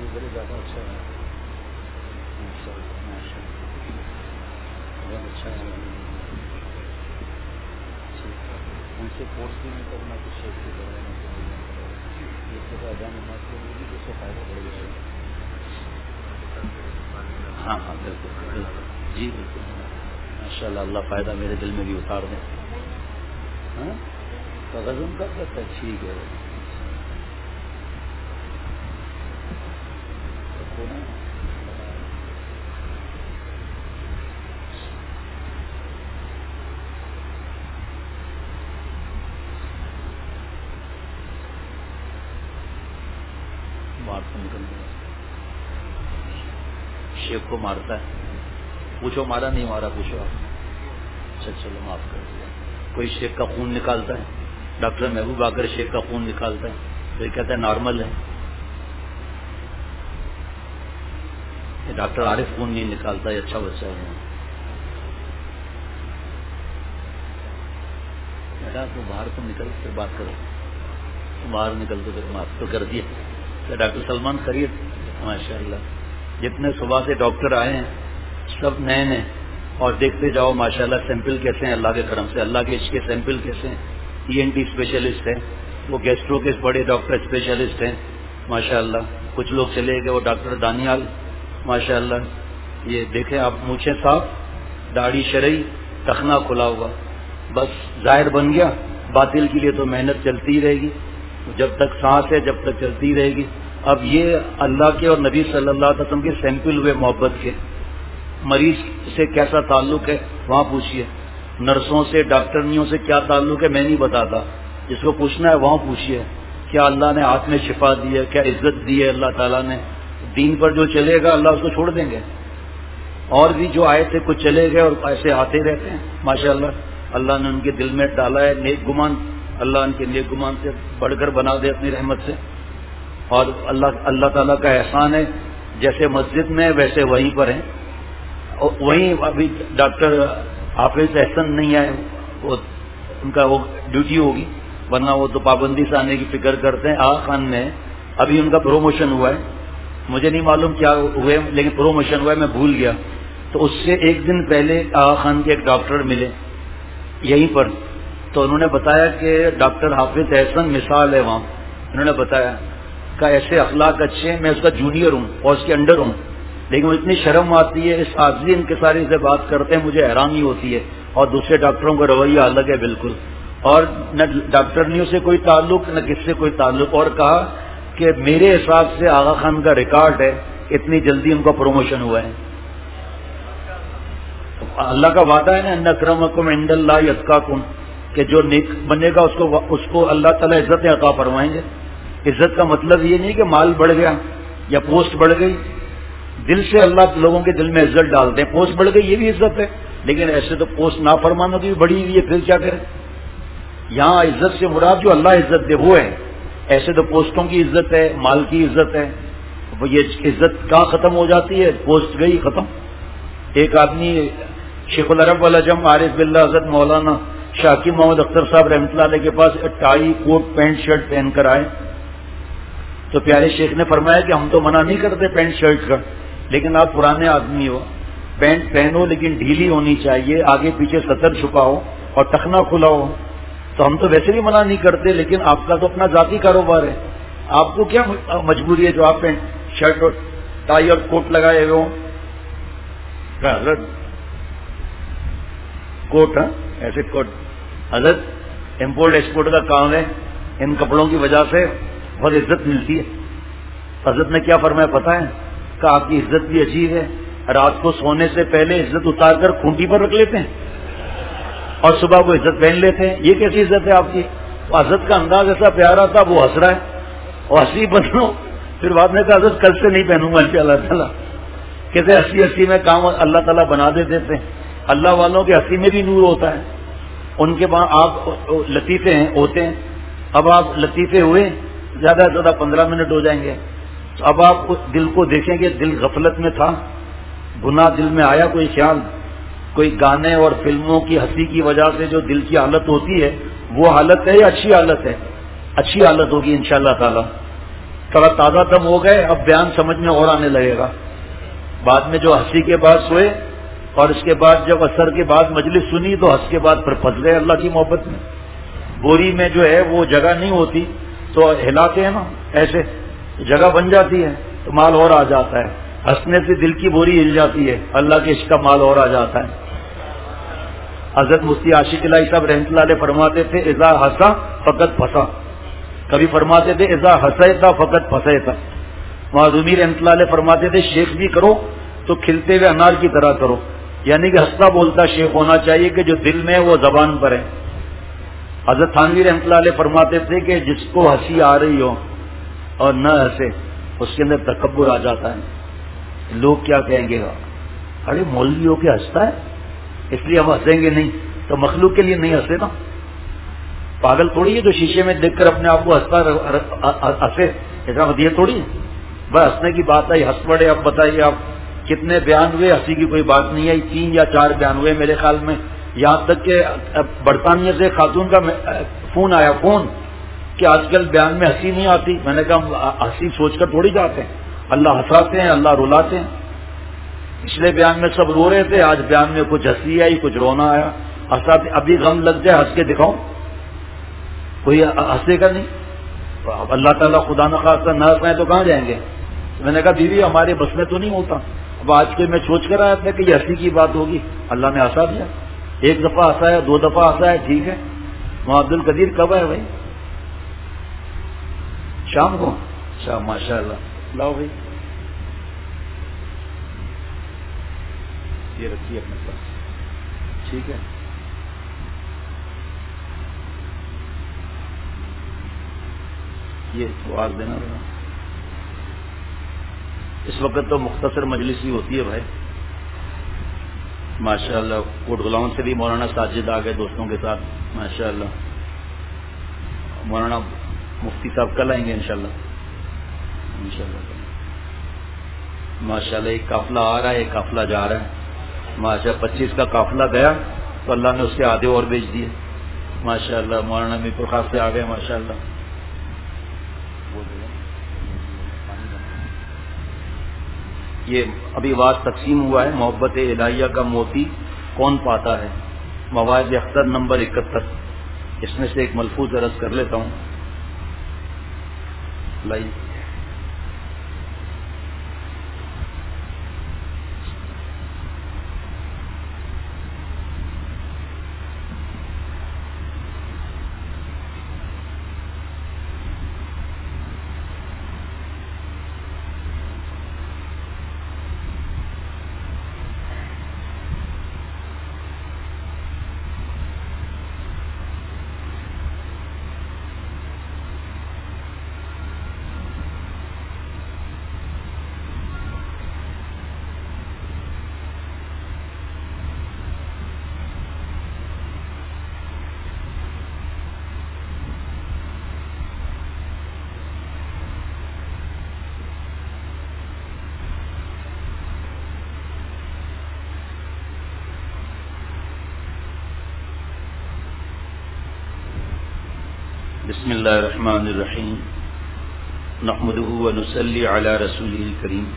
بڑے زیادہ اچھا ہے. بہت اچھا ہے. ان سے کورس بھی نہیں کرنا کچھ شیخ بھی کروانا یہ تو ادا نماز کے لیے بھی اس سے فائدہ پڑے گا. ہاں ہاں بالکل جی بالکل ماشاء اللہ. اللہ فائدہ میرے دل میں بھی اتار دیں. ہاں تو غزم کر سکتا ہے. ٹھیک ہے شیخ کو مارتا ہے. پوچھو مارا نہیں مارا پوچھو آپ. اچھا چلو معاف کر دیا. کوئی شیخ کا خون نکالتا ہے. ڈاکٹر محبوب آ کر شیخ کا خون نکالتا ہے تو یہ کہتا ہے نارمل ہے. یہ ڈاکٹر عارف خون نہیں نکالتا. یہ اچھا بچہ ہے. بیٹا تو باہر کو نکل پھر بات کرو. باہر نکل تو پھر معاف تو کر دیا. ڈاکٹر سلمان خرید ماشاء اللہ. جتنے صبح سے ڈاکٹر آئے ہیں سب نئے نئے اور دیکھتے جاؤ ماشاءاللہ سیمپل کیسے ہیں. اللہ کے کرم سے اللہ کے عشق کے سیمپل کیسے ہیں. ENT اسپیشلسٹ ہیں. وہ گیسٹرو کے بڑے ڈاکٹر اسپیشلسٹ ہیں ماشاءاللہ. کچھ لوگ چلے گئے. وہ ڈاکٹر دانیال ماشاءاللہ. یہ دیکھیں آپ مونچھیں صاف داڑھی شرعی ٹخنا کھلا ہوا. بس ظاہر بن گیا. باطل کے لیے تو محنت چلتی ہی رہے گی. جب تک سانس ہے جب تک چلتی رہے گی. اب یہ اللہ کے اور نبی صلی اللہ علیہ وسلم کے سیمپل ہوئے محبت کے. مریض سے کیسا تعلق ہے وہاں پوچھیے. نرسوں سے ڈاکٹرنیوں سے کیا تعلق ہے میں نہیں بتاتا. جس کو پوچھنا ہے وہاں پوچھیے. کیا اللہ نے ہاتھ میں شفا دی ہے. کیا عزت دی ہے اللہ تعالیٰ نے. دین پر جو چلے گا اللہ اس کو چھوڑ دیں گے. اور بھی جو آئے تھے کچھ چلے گئے اور ایسے آتے رہتے ہیں ماشاءاللہ. اللہ نے ان کے دل میں ڈالا ہے نیک گمان. اللہ ان کے نیک گمان سے بڑھ کر بنا دے اپنی رحمت سے. اور اللہ تعالیٰ کا احسان ہے. جیسے مسجد میں ویسے وہیں پر ہیں. وہیں ابھی ڈاکٹر حافظ احسن نہیں آئے. وہ ان کا وہ ڈیوٹی ہوگی ورنہ وہ تو پابندی سے آنے کی فکر کرتے ہیں. آغا خان میں ابھی ان کا پروموشن ہوا ہے. مجھے نہیں معلوم کیا ہوئے لیکن پروموشن ہوا ہے. میں بھول گیا. تو اس سے ایک دن پہلے آغا خان کے ایک ڈاکٹر ملے یہیں پر. تو انہوں نے بتایا کہ ڈاکٹر حافظ احسن مثال ہے وہاں. انہوں نے بتایا کہ ایسے اخلاق اچھے ہیں. میں اس کا جونیئر ہوں اور اس کے انڈر ہوں لیکن مجھے اتنی شرم آتی ہے. اس عاجزی انکساری سے بات کرتے ہیں مجھے حیرانی ہوتی ہے. اور دوسرے ڈاکٹروں کا رویہ الگ ہے بالکل. اور نہ ڈاکٹرنیوں سے کوئی تعلق نہ کس سے کوئی تعلق. اور کہا کہ میرے حساب سے آغا خان کا ریکارڈ ہے اتنی جلدی ان کا پروموشن ہوا ہے. اللہ کا وعدہ ہے نا ان اکرمکم عند اللہ اتقاکم کہ جو نیک بنے گا اس کو اللہ تعالیٰ عزتیں عطا فرمائیں گے. عزت کا مطلب یہ نہیں کہ مال بڑھ گیا یا پوسٹ بڑھ گئی. دل سے اللہ لوگوں کے دل میں عزت ڈالتے ہیں. پوسٹ بڑھ گئی یہ بھی عزت ہے لیکن ایسے تو پوسٹ نافرمانوں کی بھی بڑی ہوئی ہے. پھر کیا کریں. یہاں عزت سے مراد جو اللہ عزت دے وہ ہے. ایسے تو پوسٹوں کی عزت ہے مال کی عزت ہے. یہ عزت کہاں ختم ہو جاتی ہے. پوسٹ گئی ختم. ایک آدمی شیخ العرب والعجم عارف باللہ حضرت مولانا شاکی محمد اختر صاحب رحمۃ اللہ علیہ کے پاس ٹائی کوٹ پینٹ شرٹ پہن کر آئے. تو پیارے شیخ نے فرمایا کہ ہم تو منع نہیں کرتے پینٹ شرٹ کا لیکن آپ پرانے آدمی ہو پینٹ پہنو لیکن ڈھیلی ہونی چاہیے. آگے پیچھے سطر چھپاؤ اور ٹخنا کھلا ہو. تو ہم تو ویسے بھی منع نہیں کرتے لیکن آپ کا تو اپنا ذاتی کاروبار ہے. آپ کو کیا مجبوری ہے جو آپ پینٹ شرٹ اور ٹائی اور کوٹ لگائے ہوئے ہوں. حضرت کوٹ ایسے کوٹ حضرت امپورٹ ایکسپورٹ کا کام ہے. ان کپڑوں کی وجہ سے بہت عزت ملتی ہے. حضرت نے کیا فرمایا پتہ ہے کہ آپ کی عزت بھی عجیب ہے. رات کو سونے سے پہلے عزت اتار کر کھونٹی پر رکھ لیتے ہیں اور صبح کو عزت پہن لیتے ہیں. یہ کیسی عزت ہے آپ کی. حضرت کا انداز ایسا پیارا تھا وہ ہنس رہا ہے اور ہنسی بنو. پھر بعد میں کہا حضرت کل سے نہیں پہنوں گا انشاءاللہ تعالیٰ. کہتے ہنسی ہنسی میں کام اللہ تعالیٰ بنا دیتے ہیں. اللہ والوں کے ہنسی میں بھی نور ہوتا ہے. ان کے پاس آپ لطیفے ہیں ہوتے ہیں. اب آپ لطیفے ہوئے زیادہ سے زیادہ 15 منٹ ہو جائیں گے. تو اب آپ دل کو دیکھیں گے دل غفلت میں تھا. گناہ دل میں آیا کوئی خیال کوئی گانے اور فلموں کی ہنسی کی وجہ سے جو دل کی حالت ہوتی ہے وہ حالت ہے یا اچھی حالت ہے. اچھی حالت ہوگی انشاءاللہ تعالی. تھوڑا تازہ دم ہو گئے، اب بیان سمجھ میں اور آنے لگے گا. بعد میں جو ہنسی کے بعد سوئے اور اس کے بعد جب اثر کے بعد مجلس سنی تو ہنس کے بعد پھر پھنس گئے اللہ کی محبت میں. بوری میں جو ہے وہ جگہ نہیں ہوتی تو ہلاتے ہیں نا، ایسے جگہ بن جاتی ہے تو مال اور آ جاتا ہے. ہنسنے سے دل کی بوری ہل جاتی ہے، اللہ کے عشق کا مال اور آ جاتا ہے. حضرت مفتی عاشق الہی صاحب رحمۃ اللہ علیہ فرماتے تھے اذا ہنسا فقط پھنسا، کبھی فرماتے تھے اذا ہنسیتا فقط پھنسیتا. وہاں رومی رحمۃ اللہ علیہ فرماتے تھے شیخ بھی کرو تو کھلتے ہوئے انار کی طرح کرو، یعنی کہ ہنستا بولتا شیخ ہونا چاہیے کہ جو دل میں ہے وہ زبان پر ہے. حضرت تھانوی رحمۃ اللہ علیہ فرماتے تھے کہ جس کو ہنسی آ رہی ہو اور نہ ہنسے اس کے اندر تکبر آ جاتا ہے. لوگ کیا کہیں گے، ارے مولوی ہو کے ہنستا ہے اس لیے ہم ہنسیں گے نہیں، تو مخلوق کے لیے نہیں ہنسے نا. پاگل تھوڑی ہے جو شیشے میں دیکھ کر اپنے آپ کو ہنسے، ایسا مطلب تھوڑی ہے. بس ہنسنے کی بات آئی ہنس پڑے. اب بتائیے آپ کتنے بیان ہوئے، ہنسی کی کوئی بات نہیں آئی. 3 یا 4 بیان ہوئے میرے خیال میں، یہاں تک کہ برطانیہ سے خاتون کا فون آیا کہ آج کل بیان میں ہنسی نہیں آتی. میں نے کہا ہنسی سوچ کر تھوڑی جاتے ہیں، اللہ ہنساتے ہیں، اللہ رلاتے ہیں. پچھلے بیان میں سب رو رہے تھے، آج بیان میں کچھ ہنسی آئی کچھ رونا آیا. ہنساتے ابھی غم لگ جائے ہنس کے دکھاؤ، کوئی ہنسے گا نہیں. اللہ تعالیٰ خدا نخواستہ نہ ہنسائیں تو کہاں جائیں گے. میں نے کہا بیوی ہمارے بس میں تو نہیں ہوتا. اب آج کے میں سوچ کر آیا تھا کہ یہ ہنسی کی بات ہوگی، اللہ نے ہنسا دیا. 1 دفعہ ہنسا ہے، 2 دفعہ ہنسا ہے، ٹھیک ہے. وہاں عبد القدیر کب ہے بھائی؟ شام کو. اچھا ماشاء اللہ. لاؤ بھائی یہ رکھیے اپنے پاس، ٹھیک ہے. یہ آواز دینا رہا. اس وقت تو مختصر مجلس ہی ہوتی ہے بھائی ماشاء اللہ. کوٹ غلاؤں سے بھی مولانا ساجد آ گئے دوستوں کے ساتھ ماشاء اللہ. مولانا مفتی صاحب کل آئیں گے انشاءاللہ ماشاء اللہ. ایک قافلہ آ رہا ہے، ایک قافلہ جا رہا ہے ماشاء اللہ. 25 کا قافلہ گیا تو اللہ نے اس کے آدھے اور بھیج دیے ماشاء اللہ. مولانا میر پرخاص سے آ گئے ماشاء اللہ. یہ ابھی واز تقسیم ہوا ہے، محبت الہیہ کا موتی کون پاتا ہے، مواعظ اختر نمبر 71. اس میں سے ایک ملفوظ عرض کر لیتا ہوں. بسم اللہ الرحمن الرحیم نحمده ونصلی علی رسوله الکریم.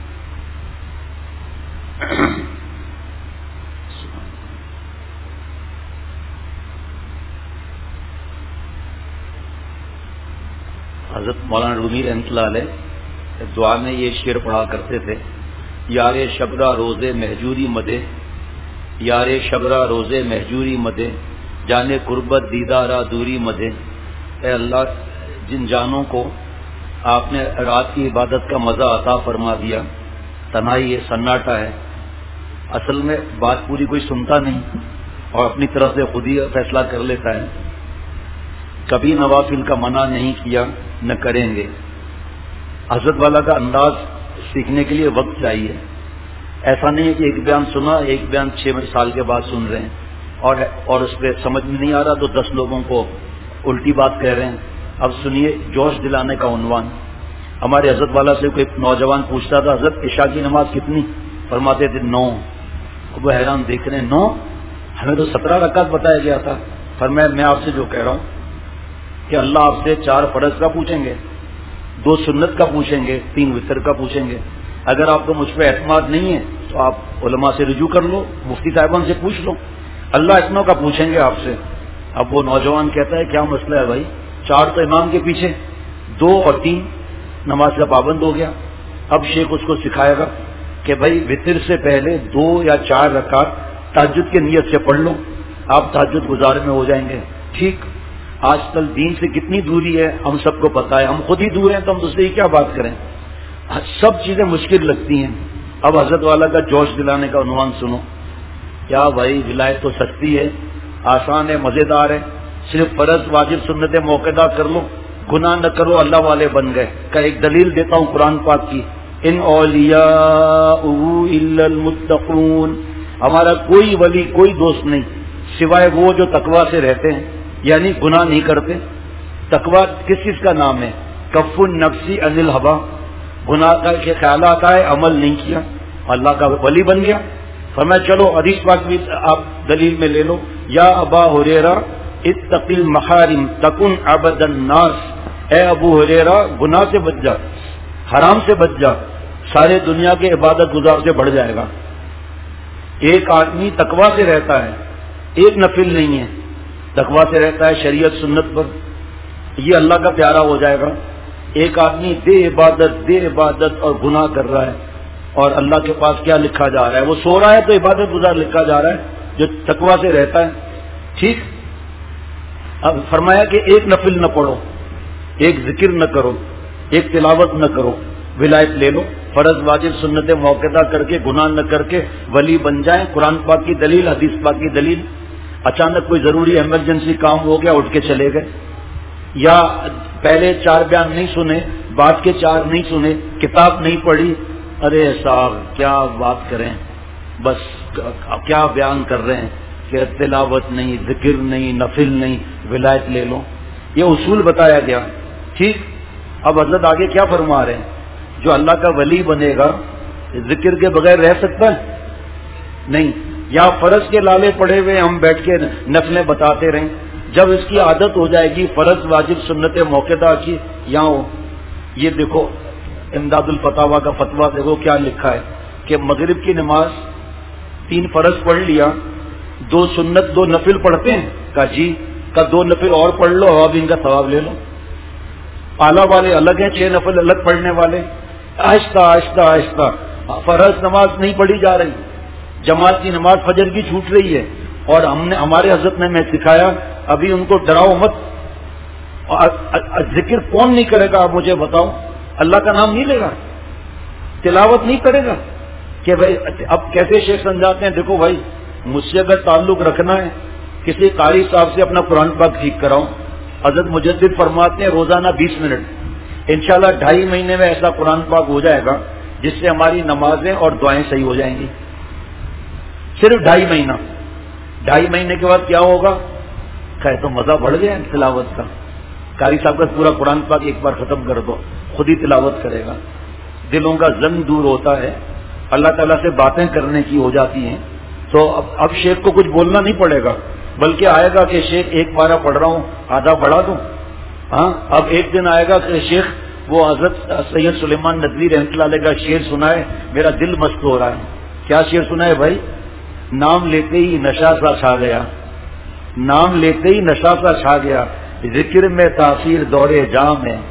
حضرت مولانا رومی رحمۃ اللہ علیہ دعا میں یہ شعر پڑھا کرتے تھے، یار شبرا روزے مہجوری مدے، یار شبرا روزے مہجوری مدے، جانے قربت دیدارا دوری مدے. اے اللہ جن جانوں کو آپ نے رات کی عبادت کا مزہ عطا فرما دیا، تنہائی یہ سناٹا ہے، اصل میں بات پوری کوئی سنتا نہیں اور اپنی طرف سے خود ہی فیصلہ کر لیتا ہے. کبھی نوافل کا منع نہیں کیا، نہ کریں گے. حضرت والا کا انداز سیکھنے کے لیے وقت چاہیے. ایسا نہیں ہے کہ ایک بیان سنا، ایک بیان 6 سال کے بعد سن رہے ہیں اور اس پہ سمجھ میں نہیں آ رہا تو 10 لوگوں کو الٹی بات کہہ رہے ہیں. اب سنیے جوش دلانے کا عنوان. ہمارے حضرت والا سے کوئی نوجوان پوچھتا تھا حضرت عشاء کی نماز کتنی، فرماتے تھے 9. وہ حیران دیکھ رہے ہیں 9، ہمیں تو 17 رکعت بتایا گیا تھا. فرمایا میں آپ سے جو کہہ رہا ہوں کہ اللہ آپ سے 4 فرض کا پوچھیں گے 2 سنت کا پوچھیں گے، 3 وتر کا پوچھیں گے. اگر آپ کو مجھ پہ اعتماد نہیں ہے تو آپ علماء سے رجوع کر لو، مفتی صاحبان سے پوچھ لو. اللہ اتنوں کا پوچھیں گے آپ سے. اب وہ نوجوان کہتا ہے کیا مسئلہ ہے بھائی، 4 تو امام کے پیچھے، 2 اور 3 نماز کا پابند ہو گیا. اب شیخ اس کو سکھائے گا کہ بھائی وتر سے پہلے 2 یا 4 رکعت تہجد کی نیت سے پڑھ لو، آپ تہجد گزار میں ہو جائیں گے. ٹھیک. آج کل دین سے کتنی دوری ہے ہم سب کو پتا ہے، ہم خود ہی دور ہیں تو ہم دوسرے کی کیا بات کریں. سب چیزیں مشکل لگتی ہیں. اب حضرت والا کا جوش دلانے کا عنوان سنو. کیا بھائی ولایت تو سستی ہے، آسان ہے، مزیدار ہے، صرف فرض واجب سنت موقع کر لو، گناہ نہ کرو، اللہ والے بن گئے. کا ایک دلیل دیتا ہوں قرآن پاک کی، ان اولیاء الا المتقون، ہمارا کوئی ولی کوئی دوست نہیں سوائے وہ جو تقوی سے رہتے ہیں، یعنی گناہ نہیں کرتے. تقوی کس چیز کا نام ہے؟ کف النفس عن الہوا، گناہ کا خیال آتا ہے عمل نہیں کیا، اللہ کا ولی بن گیا. فرمایا چلو حدیث پاک بھی آپ دلیل میں لے لو، یا ابا ہریرہ اتق المحارم تکن عبد الناس، اے ابو ہریرہ گناہ سے بچ جا، حرام سے بچ جا، سارے دنیا کے عبادت گزار سے بڑھ جائے گا. ایک آدمی تقوی سے رہتا ہے، ایک نفل نہیں ہے، تقوی سے رہتا ہے شریعت سنت پر، یہ اللہ کا پیارا ہو جائے گا. ایک آدمی بے عبادت اور گناہ کر رہا ہے، اور اللہ کے پاس کیا لکھا جا رہا ہے؟ وہ سو رہا ہے تو عبادت گزار لکھا جا رہا ہے جو تقوی سے رہتا ہے. ٹھیک. اب فرمایا کہ ایک نفل نہ پڑھو، ایک ذکر نہ کرو، ایک تلاوت نہ کرو، ولایت لے لو، فرض واجب سنت موقع کر کے گناہ نہ کر کے ولی بن جائیں. قرآن پاک کی دلیل، حدیث پاک کی دلیل. اچانک کوئی ضروری ایمرجنسی کام ہو گیا، اٹھ کے چلے گئے، یا پہلے 4 بیان نہیں سنے، بعد کے 4 نہیں سنے، کتاب نہیں پڑھی، ارے صاحب کیا بات کریں، بس کیا بیان کر رہے ہیں کہ تلاوت نہیں، ذکر نہیں، نفل نہیں، ولایت لے لو. یہ اصول بتایا گیا. ٹھیک. اب حضرت آگے کیا فرما رہے ہیں؟ جو اللہ کا ولی بنے گا ذکر کے بغیر رہ سکتا ہے؟ نہیں. یا فرض کے لالے پڑے ہوئے ہم بیٹھ کے نفلیں بتاتے رہیں، جب اس کی عادت ہو جائے گی فرض واجب سنت موقع کی، یہاں ہو. یہ دیکھو امداد الفتاویٰ کا فتویٰ دیکھو کیا لکھا ہے کہ مغرب کی نماز 3 فرض پڑھ لیا، 2 سنت 2 نفل پڑھتے ہیں، کہا جی، کا 2 نفل اور پڑھ لو اب ان کا ثواب لے لو. اعلیٰ والے الگ ہیں، 6 نفل الگ پڑھنے والے. آہستہ آہستہ آہستہ فرض نماز نہیں پڑھی جا رہی، جماعت کی نماز فجر کی چھوٹ رہی ہے، اور ہمارے حضرت نے سکھایا ابھی ان کو ڈراؤ مت. ذکر کون نہیں کرے گا آپ مجھے بتاؤ؟ اللہ کا نام نہیں لے گا، تلاوت نہیں کرے گا کہ بھائی. اب کیسے شیخ سمجھاتے ہیں، دیکھو بھائی مجھ سے اگر تعلق رکھنا ہے کسی قاری صاحب سے اپنا قرآن پاک ٹھیک کراؤ. حضرت مجدد فرماتے ہیں روزانہ 20 منٹ، انشاءاللہ 2.5 مہینے میں ایسا قرآن پاک ہو جائے گا جس سے ہماری نمازیں اور دعائیں صحیح ہو جائیں گی. صرف 2.5 مہینہ. 2.5 مہینے کے بعد کیا ہوگا؟ کہے تو مزہ بڑھ گیا تلاوت کا. قاری صاحب کا پورا قرآن پاک ایک بار ختم کر دو، خود ہی تلاوت کرے گا. دلوں کا زنگ دور ہوتا ہے، اللہ تعالیٰ سے باتیں کرنے کی ہو جاتی ہیں. تو اب شیخ کو کچھ بولنا نہیں پڑے گا، بلکہ آئے گا کہ شیخ 1 پارہ پڑھ رہا ہوں آدھا پڑھا دوں. ہاں اب ایک دن آئے گا کہ شیخ وہ حضرت سید سلیمان ندوی رحمۃ اللہ علیہ کا شعر سنائے، میرا دل مست ہو رہا ہے. کیا شعر سنائے بھائی؟ نام لیتے ہی نشہ سا چھا گیا، نام لیتے ہی نشہ سا چھا گیا، ذکر میں تاثیر دور جام ہے،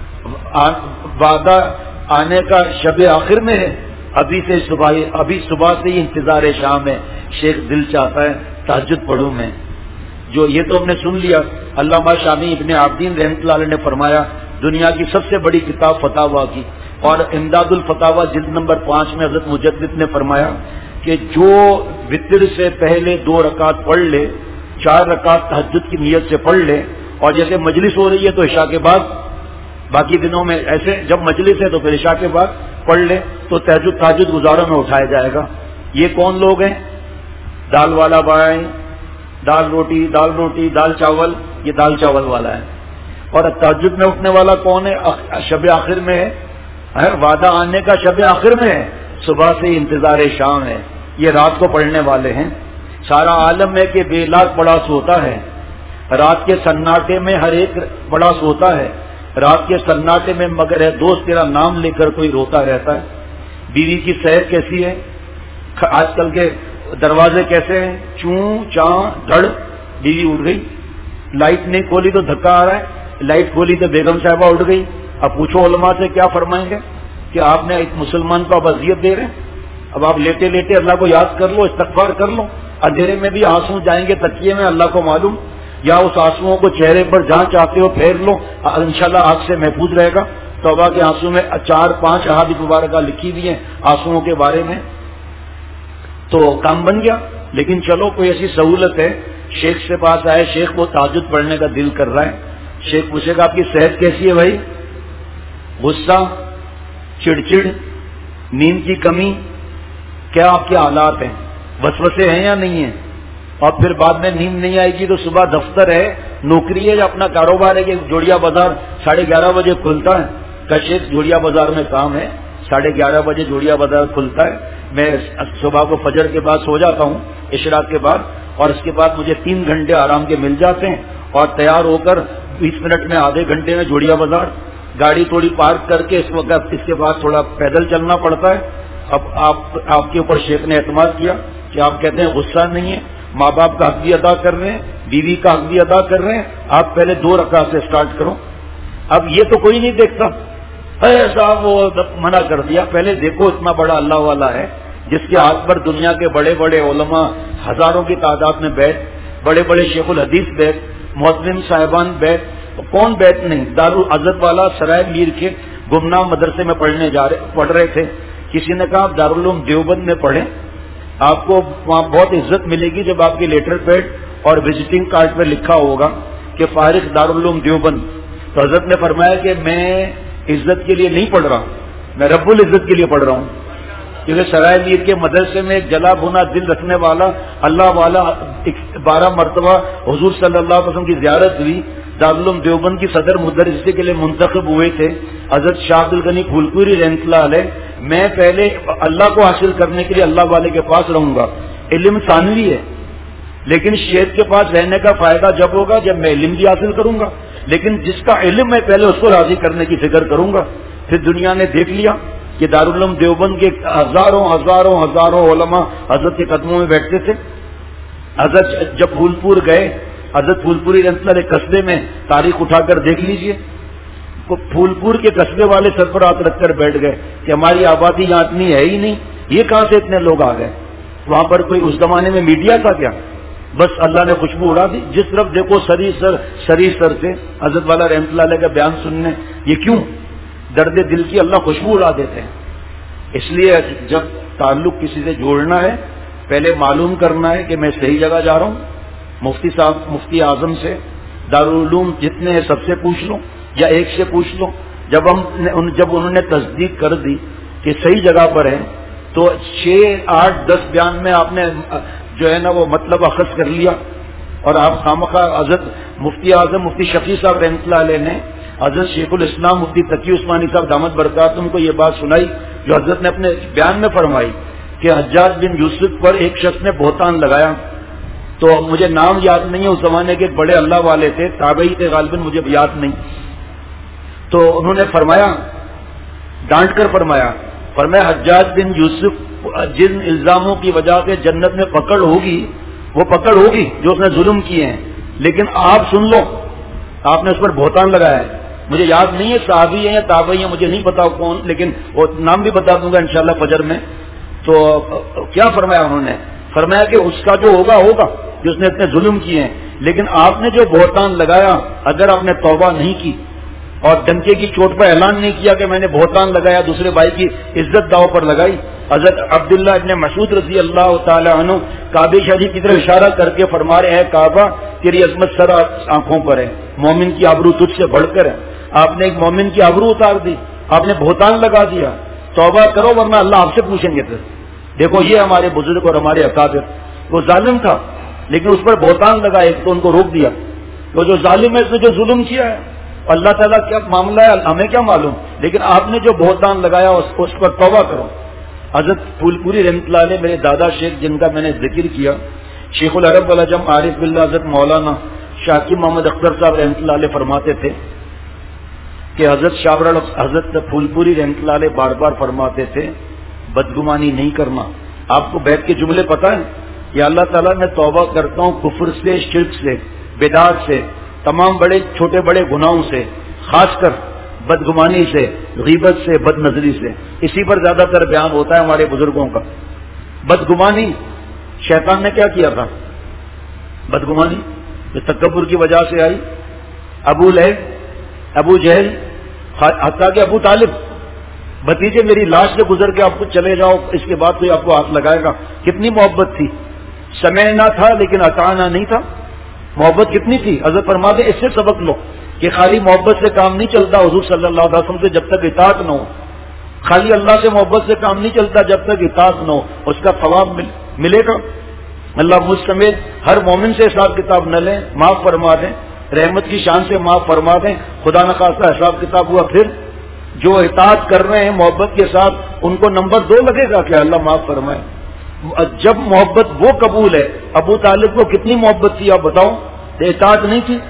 وعدہ آنے کا شب آخر میں ہے، ابھی صبح سے ہی انتظار شام ہے. شیخ دل چاہتا ہے تہجد پڑھوں میں. جو یہ تو ہم نے سن لیا. علامہ شامی ابن عابدین رحمۃ اللہ علیہ نے فرمایا دنیا کی سب سے بڑی کتاب فتاویٰ کی، اور امداد الفتاویٰ جلد نمبر 5 میں حضرت مجدد نے فرمایا کہ جو وتر سے پہلے 2 رکعت پڑھ لے، 4 رکعت تہجد کی نیت سے پڑھ لے، اور جیسے مجلس ہو رہی ہے تو عشاء کے بعد، باقی دنوں میں ایسے جب مجلس ہے تو پھر عشاء کے بعد پڑھ لے تو تہجد گزاروں میں اٹھایا جائے گا. یہ کون لوگ ہیں؟ دال والا بھائی، دال روٹی دال چاول، یہ دال چاول والا ہے. اور تہجد میں اٹھنے والا کون ہے؟ شب آخر میں ہے، وعدہ آنے کا شب آخر میں ہے، صبح سے انتظار شام ہے، یہ رات کو پڑھنے والے ہیں. سارا عالم ہے کہ بے لاک بڑا سوتا ہے، رات کے سناٹے میں ہر ایک بڑا سوتا ہے، رات کے سناٹے میں مگر ہے دوست تیرا نام لے کر کوئی روتا رہتا ہے. بیوی کی صحت کیسی ہے؟ آج کل کے دروازے کیسے ہیں؟ چوں چاں دھڑ. بیوی اٹھ گئی, لائٹ نہیں کھولی تو دھکا آ رہا ہے, لائٹ کھولی تو بیگم صاحبہ اٹھ گئی. اب پوچھو علماء سے کیا فرمائیں گے کہ آپ نے ایک مسلمان کو اب اذیت دے رہے ہیں. اب آپ لیٹے لیٹے اللہ کو یاد کر لو, استغفار کر لو. اندھیرے میں بھی آنسو جائیں گے تکیے میں, اللہ کو معلوم. یا اس آنسوؤں کو چہرے پر جہاں چاہتے ہو پھیر لو, انشاءاللہ آگ سے محفوظ رہے گا. توبہ کے آنسو میں 4-5 احادیث مبارکہ لکھی ہوئی ہیں آنسوؤں کے بارے میں, تو کام بن گیا. لیکن چلو کوئی ایسی سہولت ہے, شیخ سے پاس آئے, شیخ کو تہجد پڑھنے کا دل کر رہا ہے. شیخ پوچھے گا آپ کی صحت کیسی ہے بھائی؟ غصہ, چڑچڑ, نیند کی کمی, کیا آپ کے حالات ہیں؟ وسوسے ہیں یا نہیں ہیں؟ اور پھر بعد میں نیند نہیں آئے گی تو صبح دفتر ہے, نوکری ہے یا اپنا کاروبار ہے کہ جوڑیا بازار 11:30 بجے کھلتا ہے. کشیک جوڑیا بازار میں کام ہے, 11:30 بجے جوڑیا بازار کھلتا ہے. میں صبح کو فجر کے بعد سو جاتا ہوں, اشراق کے بعد, اور اس کے بعد مجھے 3 گھنٹے آرام کے مل جاتے ہیں, اور تیار ہو کر 20 منٹ میں آدھے گھنٹے میں جوڑیا بازار. گاڑی تھوڑی پارک کر کے اس وقت اس کے بعد تھوڑا پیدل چلنا پڑتا ہے. اب آپ کے اوپر شیخ نے اعتماد کیا کہ آپ کہتے ہیں غصہ نہیں ہے, ماں باپ کا حق بھی ادا کر رہے ہیں, بیوی کا حق بھی ادا کر رہے ہیں, آپ پہلے 2 رکعت سے سٹارٹ کرو. اب یہ تو کوئی نہیں دیکھتا, صاحب وہ منع کر دیا. پہلے دیکھو اتنا بڑا اللہ والا ہے جس کے ہاتھ پر دنیا کے بڑے بڑے علماء ہزاروں کی تعداد میں بیٹھ, بڑے بڑے شیخ الحدیث بیٹھ, محترم صاحبان بیٹھ, کون بیٹھ نہیں. دارالعزت والا سرائے میر کے گمنام مدرسے میں پڑھ رہے تھے. کسی نے کہا آپ دارالعلوم دیوبند میں پڑھیں, آپ کو وہاں بہت عزت ملے گی جب آپ کے لیٹر پیڈ اور وزٹنگ کارڈ پہ لکھا ہوگا کہ فارغ دارالعلوم دیوبند. تو حضرت نے فرمایا کہ میں عزت کے لیے نہیں پڑھ رہا, میں رب العزت کے لیے پڑھ رہا ہوں. کیونکہ سرائے میر کے مدرسے میں ایک جلا بھونا دل رکھنے والا اللہ والا 12 مرتبہ حضور صلی اللہ علیہ وسلم کی زیارت ہوئی. دارالعلوم دیوبند کی صدر مدرسے کے لیے منتخب ہوئے تھے حضرت شاہ عبد الغنی پھولپوری رحمۃ اللہ علیہ. میں پہلے اللہ کو حاصل کرنے کے لیے اللہ والے کے پاس رہوں گا. علم ثانوی ہے, لیکن شیخ کے پاس رہنے کا فائدہ جب ہوگا جب میں علم بھی حاصل کروں گا. لیکن جس کا علم ہے پہلے اس کو راضی کرنے کی فکر کروں گا. پھر دنیا نے دیکھ لیا کہ دارالعلوم دیوبند کے ہزاروں علماء حضرت کے قدموں میں بیٹھتے تھے. حضرت جب پھولپور گئے, حضرت پھولپوری رحمۃ اللہ علیہ قصبے میں تاریخ اٹھا کر دیکھ لیجئے, پھولپور کے قصبے والے سر پر ہاتھ رکھ کر بیٹھ گئے کہ ہماری آبادی یہاں اتنی ہے ہی نہیں, یہ کہاں سے اتنے لوگ آ گئے. وہاں پر کوئی اس زمانے میں میڈیا تھا کیا؟ بس اللہ نے خوشبو اڑا دی. جس طرف دیکھو سری سر سے حضرت والا رحمۃ اللہ علیہ کا بیان سننے. یہ کیوں؟ درد دل کی اللہ خوشبو اڑا دیتے ہیں. اس لیے جب تعلق کسی سے جوڑنا ہے پہلے معلوم کرنا ہے کہ میں صحیح جگہ جا رہا ہوں. مفتی صاحب, مفتی اعظم سے, دارالعلوم جتنے ہیں سب سے پوچھ لو یا ایک سے پوچھ لو. جب انہوں نے تصدیق کر دی کہ صحیح جگہ پر ہے تو 6, 8, 10 بیان میں آپ نے جو ہے نا وہ مطلب اخذ کر لیا. اور آپ خامخواہ حضرت مفتی اعظم مفتی شفیع صاحب رحمۃ اللہ علیہ نے حضرت شیخ الاسلام مفتی تقی عثمانی صاحب دامت برکاتہم کو یہ بات سنائی جو حضرت نے اپنے بیان میں فرمائی کہ حجاج بن یوسف پر ایک شخص نے بہتان لگایا. تو مجھے نام یاد نہیں ہے, اس زمانے کے بڑے اللہ والے تھے, تابعی تھے غالباً, مجھے یاد نہیں. تو انہوں نے فرمایا, ڈانٹ کر فرمایا حجاج بن یوسف جن الزاموں کی وجہ سے جنت میں پکڑ ہوگی وہ پکڑ ہوگی جو اس نے ظلم کیے ہیں, لیکن آپ سن لو آپ نے اس پر بہتان لگایا ہے. مجھے یاد نہیں ہے صحابی ہے یا تابعی ہے, مجھے نہیں پتا کون, لیکن وہ نام بھی بتا دوں گا انشاءاللہ فجر میں. تو کیا فرمایا انہوں نے؟ فرمایا کہ اس کا جو ہوگا جس نے اتنے ظلم کیے ہیں, لیکن آپ نے جو بہتان لگایا اگر آپ نے توبہ نہیں کی اور ڈنکے کی چوٹ پر اعلان نہیں کیا کہ میں نے بہتان لگایا, دوسرے بھائی کی عزت داؤ پر لگائی. حضرت عبداللہ ابن مسعود رضی اللہ تعالی عنہ کعبہ شریف کی طرف اشارہ کر کے فرما رہے ہیں کعبہ تیری عظمت سر آنکھوں پر ہے, مومن کی آبرو تجھ سے بڑھ کر ہے. آپ نے ایک مومن کی آبرو اتار دی, آپ نے بہتان لگا دیا. توبہ کرو ورنہ اللہ آپ سے پوچھیں گے. پھر دیکھو یہ ہمارے بزرگ اور ہمارے اکابر, وہ ظالم تھا لیکن اس پر بہتان لگا, ایک تو ان کو روک دیا. وہ جو ظالم ہے اس نے جو ظلم کیا ہے اللہ تعالیٰ کیا معاملہ ہے ہمیں کیا معلوم, لیکن آپ نے جو بہتان لگایا اس پر توبہ کرو. حضرت پھولپوری رحمۃ اللہ علیہ میرے دادا شیخ جن کا میں نے ذکر کیا, شیخ العرب والعجم عارف باللہ حضرت مولانا شاکر محمد اختر صاحب رحمۃ اللہ علیہ فرماتے تھے کہ حضرت پھول پوری رحمۃ اللہ علیہ بار بار فرماتے تھے بدگمانی نہیں کرنا. آپ کو بیت کے جملے پتہ ہیں؟ یا اللہ تعالیٰ میں توبہ کرتا ہوں کفر سے، شرک سے، بدعات سے، تمام بڑے چھوٹے بڑے گناہوں سے، خاص کر بدگمانی سے، غیبت سے، بد نظری سے. اسی پر زیادہ تر بیان ہوتا ہے ہمارے بزرگوں کا. بدگمانی شیطان نے کیا کیا تھا؟ بدگمانی جو تکبر کی وجہ سے آئی. ابو لہب، ابو جہل، حتیٰ کہ ابو طالب، بھتیجے میری لاش سے گزر کے آپ کو چلے جاؤ، اس کے بعد کوئی آپ کو ہاتھ لگائے گا. کتنی محبت تھی. سمعنا تھا لیکن اطعنا نہیں تھا. محبت کتنی تھی. حضرت فرماتے اس سے سبق لو کہ خالی محبت سے کام نہیں چلتا حضور صلی اللہ علیہ وسلم سے جب تک اطاعت نہ ہو. خالی اللہ سے محبت سے کام نہیں چلتا جب تک اطاعت نہ ہو. اس کا ثواب ملے گا. اللہ مجھ سمیت ہر مومن سے حساب کتاب نہ لیں، معاف فرما دیں، رحمت کی شان سے معاف فرما دیں. خدا نخواستہ حساب کتاب ہوا پھر جو اطاعت کر رہے ہیں محبت کے ساتھ ان کو نمبر 2 لگے گا کہ اللہ معاف فرمائے. جب محبت وہ قبول ہے. ابو طالب کو کتنی محبت تھی آپ بتاؤ؟ اطاعت نہیں تھی.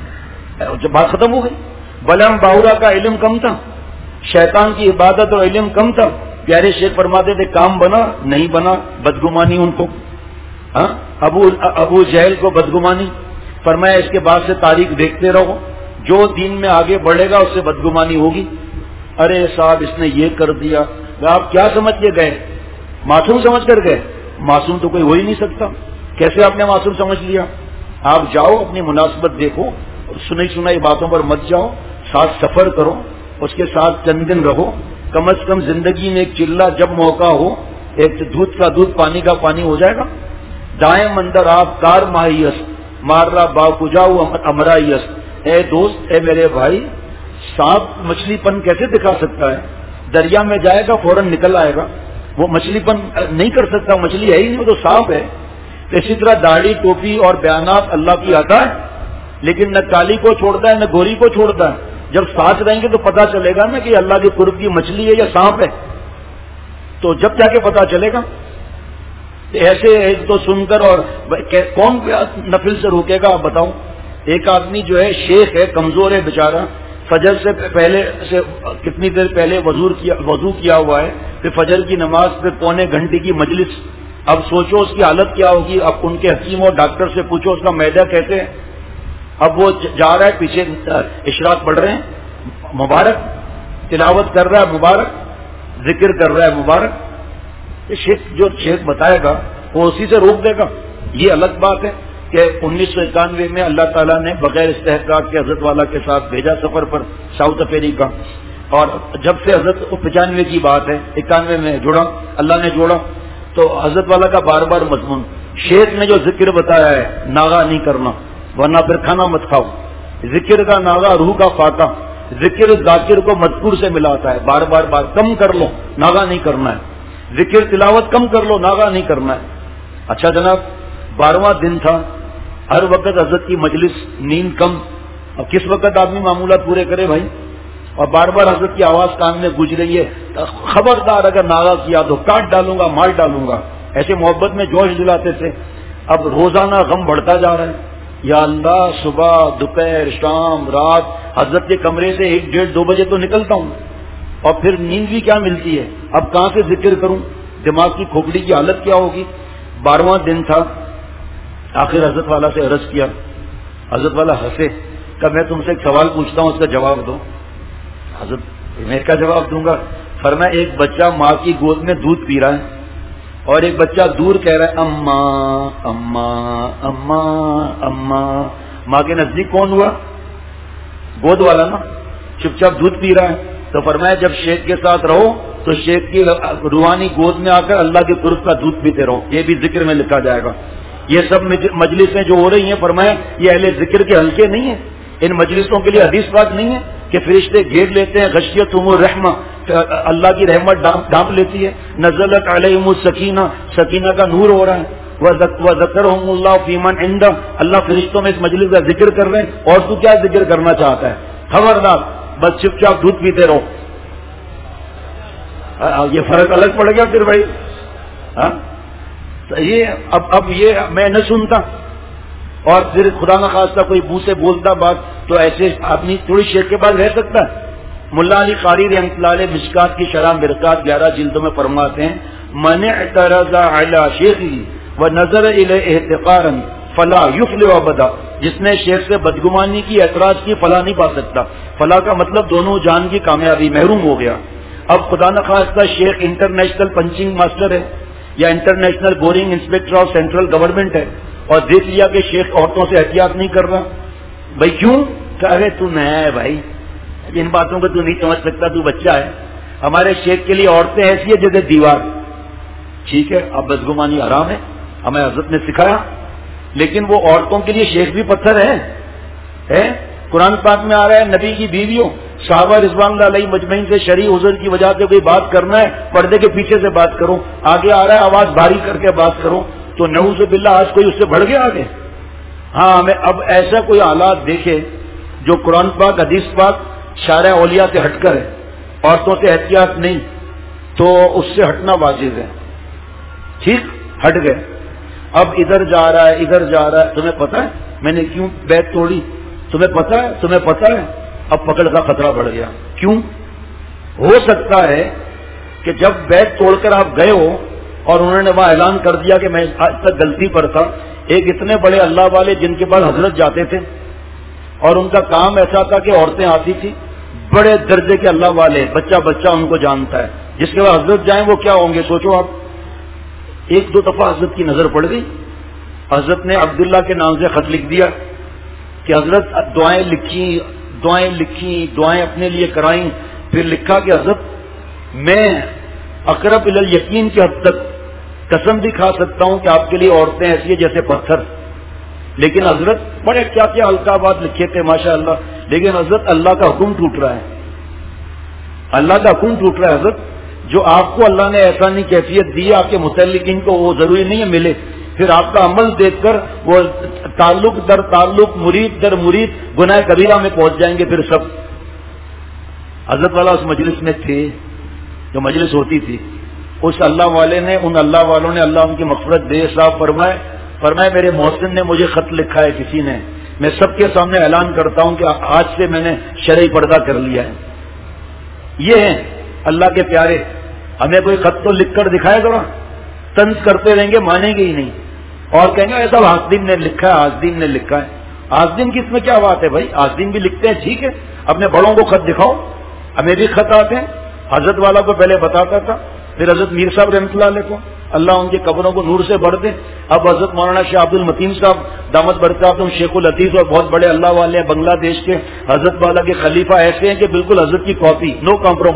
جب بات ختم ہو گئی. بلم باورا کا علم کم تھا، شیطان کی عبادت اور علم کم تھا. پیارے شیخ فرماتے تھے کام بنا نہیں بنا بدگمانی ان کو. ہاں ابو جہل کو بدگمانی. فرمایا اس کے بعد سے تاریخ دیکھتے رہو، جو دین میں آگے بڑھے گا اس سے بدگمانی ہوگی. ارے صاحب اس نے یہ کر دیا. آپ کیا سمجھ کے گئے؟ معصوم سمجھ کر گئے. معصوم تو کوئی ہو ہی نہیں سکتا. کیسے آپ نے معصوم سمجھ لیا؟ آپ جاؤ اپنی مناسبت دیکھو، سنی سنائی باتوں پر مت جاؤ، ساتھ سفر کرو، اس کے ساتھ چند دن رہو. کم از کم زندگی میں ایک چلہ جب موقع ہو، ایک دودھ کا دودھ پانی کا پانی ہو جائے گا. دائیں مندر آپ کار ماہیس مار رہا با کجاؤ امرائیس. اے دوست، اے میرے بھائی، سانپ مچھلی پن کیسے دکھا سکتا ہے؟ دریا میں جائے گا فوراً نکل آئے گا. وہ مچھلی پن نہیں کر سکتا، مچھلی ہے ہی نہیں، وہ تو سانپ ہے. اسی طرح داڑھی ٹوپی اور بیانات اللہ کی عطا ہے، لیکن نہ کالی کو چھوڑتا ہے نہ گوری کو چھوڑتا ہے. جب ساتھ رہیں گے تو پتا چلے گا نا کہ اللہ کے قرب کی مچھلی ہے یا سانپ ہے. تو جب جا کے پتا چلے گا. ایسے ایک تو سن کر اور کون نفل سے روکے گا آپ بتاؤ. ایک آدمی جو ہے شیخ ہے، کمزور ہے بیچارہ، فجر سے پہلے سے کتنی دیر پہلے وضو کیا ہوا ہے، پھر فجر کی نماز، پھر پونے گھنٹے کی مجلس. اب سوچو اس کی حالت کیا ہوگی. اب ان کے حکیم اور ڈاکٹر سے پوچھو اس کا معدہ کیسے ہے. اب وہ جا رہا ہے، پیچھے اشراق پڑھ رہے ہیں، مبارک، تلاوت کر رہا ہے، مبارک، ذکر کر رہا ہے، مبارک. جو شیخ بتائے گا وہ اسی سے روک دے گا. یہ الگ بات ہے کہ 1991 میں اللہ تعالیٰ نے بغیر استحقاق کے حضرت والا کے ساتھ بھیجا سفر پر ساؤتھ افریقہ، اور جب سے حضرت 95 کی بات ہے، 91 میں جڑا، اللہ نے جوڑا، تو حضرت والا کا بار بار مضمون شیخ نے جو ذکر بتایا ہے، ناغا نہیں کرنا ورنہ پھر کھانا مت کھاؤ. ذکر کا ناغا روح کا فاتح. ذکر ذاکر کو مذکور سے ملاتا ہے. بار بار کم کر لو، ناغا نہیں کرنا ہے. ذکر تلاوت کم کر لو، ناغا نہیں کرنا ہے. اچھا جناب، 12واں دن تھا، ہر وقت حضرت کی مجلس، نیند کم. اب کس وقت آدمی معمولات پورے کرے بھائی؟ اور بار بار حضرت کی آواز کان میں گونج رہی ہے، خبردار اگر ناغا کیا تو کاٹ ڈالوں گا، مار ڈالوں گا. ایسے محبت میں جوش دلاتے تھے. اب روزانہ غم بڑھتا جا رہا ہے. یا اللہ، صبح، دوپہر، شام، رات حضرت کے کمرے سے 1, 1.5, 2 بجے تو نکلتا ہوں، اور پھر نیند بھی کیا ملتی ہے. اب کہاں سے ذکر کروں؟ دماغ کی کھوپڑی کی حالت کیا ہوگی. 12واں دن تھا. آخر حضرت والا سے عرض کیا. حضرت والا ہنسے، کہ میں تم سے ایک سوال پوچھتا ہوں، اس کا جواب دو. حضرت میں کیا جواب دوں گا؟ فرمایا ایک بچہ ماں کی گود میں دودھ پی رہا ہے، اور ایک بچہ دور کہہ رہا ہے اماں اماں اماں اماں. ماں کے نزدیک کون ہوا؟ گود والا نا، چپ چاپ دودھ پی رہا ہے. تو فرمایا جب شیخ کے ساتھ رہو تو شیخ کی روحانی گود میں آ کر اللہ کے قرب کا دودھ پیتے رہو. یہ بھی ذکر میں لکھا جائے گا. یہ سب مجلسیں جو ہو رہی ہیں، فرمایا یہ اہل ذکر کے حلقے نہیں ہیں. ان مجلسوں کے لیے حدیث بات نہیں ہے کہ فرشتے گھیر لیتے ہیں، غشیتہم الرحمہ، اللہ کی رحمت ڈھانپ لیتی ہے. نزلت علیہم السکینہ، سکینہ کا نور ہو رہا ہے. وذکرہم اللہ فی من عنده، اللہ فرشتوں میں اس مجلس کا ذکر کر رہے ہیں. اور تو کیا ذکر کرنا چاہتا ہے؟ خبردار، بس چپ چاپ دودھ پیتے رہو. یہ فرق الگ پڑ گیا پھر بھائی. یہ اب یہ میں نہ سنتا، اور پھر خدا نخواستہ کوئی منہ سے بولتا بات، تو ایسے آدمی تھوڑی شیخ کے پاس رہ سکتا ہے. ملا علی قاری رحمۃ اللہ علیہ مشکات کی شرح مرکات 11 جلدوں میں فرماتے ہیں من اعترض علی شیخی ونظر الیہ احتقارا فلا یفلح ابدا، جس نے شیخ سے بدگمانی کی، اعتراض کی، فلاح نہیں پا سکتا۔ فلاح کا مطلب دونوں جان کی کامیابی، محروم ہو گیا۔ اب خدا نخواستہ شیخ انٹرنیشنل پنچنگ ماسٹر ہے یا international boring inspector of central government ہے، اور دیکھ لیا کہ شیخ عورتوں سے احتیاط نہیں کر رہا، بھائی کیوں؟ کہ تو نیا ہے بھائی، ان باتوں کو تو نہیں سمجھ سکتا، تو بچہ ہے۔ ہمارے شیخ کے لیے عورتیں ایسی ہے جیسے دیوار، ٹھیک ہے اب بدگمانی حرام ہے، ہمیں حضرت نے سکھایا، لیکن وہ عورتوں کے لیے شیخ بھی پتھر ہے۔ قرآن پاک میں آ رہا ہے نبی کی بیویوں صحابہ رضوان اللہ علیہ مجمعین سے شرعی عذر کی وجہ سے کوئی بات کرنا ہے پردے کے پیچھے سے بات کرو، آگے آ رہا ہے آواز بھاری کر کے بات کرو، تو نعوذ باللہ آج کوئی اس سے بڑھ گیا آگے۔ ہاں ہمیں اب ایسا کوئی حالات دیکھے جو قرآن پاک حدیث پاک شارع اولیاء سے ہٹ کر ہے، عورتوں سے احتیاط نہیں، تو اس سے ہٹنا واجب ہے۔ ٹھیک، ہٹ گئے، اب ادھر جا رہا ہے ادھر جا رہا ہے۔ تمہیں پتا ہے میں نے کیوں بیعت توڑی؟ تمہیں پتا ہے اب پکڑ کا خطرہ بڑھ گیا۔ کیوں؟ ہو سکتا ہے کہ جب بیعت توڑ کر آپ گئے ہو اور انہوں نے وہاں اعلان کر دیا کہ میں آج تک غلطی پر تھا، ایک اتنے بڑے اللہ والے جن کے پاس حضرت جاتے تھے اور ان کا کام ایسا تھا کہ عورتیں آتی تھی، بڑے درجے کے اللہ والے، بچہ بچہ ان کو جانتا ہے، جس کے بعد حضرت جائیں وہ کیا ہوں گے سوچو آپ۔ ایک دو دفعہ حضرت کی نظر پڑ گئی، حضرت نے عبداللہ کے نام سے خط لکھ دیا کہ حضرت دعائیں لکھی، دعائیں اپنے لیے کرائیں، پھر لکھا کہ حضرت میں اقرب الی الیقین کی حد تک قسم بھی کھا سکتا ہوں کہ آپ کے لیے عورتیں ایسی ہیں جیسے پتھر، لیکن حضرت بڑے کیا کیا القابات لکھے تھے ماشاء اللہ، لیکن حضرت اللہ کا حکم ٹوٹ رہا ہے، اللہ کا حکم ٹوٹ رہا ہے حضرت۔ جو آپ کو اللہ نے احسانی کیفیت دی آپ کے متعلقین کو وہ ضروری نہیں ہے ملے، پھر آپ کا عمل دیکھ کر وہ تعلق در تعلق، مرید در مرید گناہ کبیرہ میں پہنچ جائیں گے پھر سب۔ حضرت والا اس مجلس میں تھے، جو مجلس ہوتی تھی، اس اللہ والے نے، ان اللہ والوں نے، اللہ ان کی مغفرت دے، صاحب فرمائے میرے محسن نے مجھے خط لکھا ہے کسی نے، میں سب کے سامنے اعلان کرتا ہوں کہ آج سے میں نے شرعی پردہ کر لیا ہے۔ یہ ہیں اللہ کے پیارے، ہمیں کوئی خط تو لکھ کر دکھائے ذرا، طنز کرتے رہیں گے مانیں گے ہی نہیں، اور کہیں گے ایسا آسدین نے لکھا ہے، آسدین نے لکھا ہے۔ آسدین کی اس میں کیا بات ہے بھائی؟ آسدین بھی لکھتے ہیں، ٹھیک ہے، اپنے بڑوں کو خط دکھاؤ، ہمیں بھی خط آتے ہیں۔ حضرت والا کو پہلے بتاتا تھا، پھر حضرت میر صاحب رحمۃ اللہ علیہ کو، اللہ ان کی قبروں کو نور سے بھر دے، اب حضرت مولانا شاہ عبد المتین صاحب دامت برکاتہم شیخ الحدیث اور بہت بڑے اللہ والے ہیں بنگلہ دیش کے، حضرت والا کے خلیفہ ایسے ہیں کہ بالکل حضرت کی کاپی، نو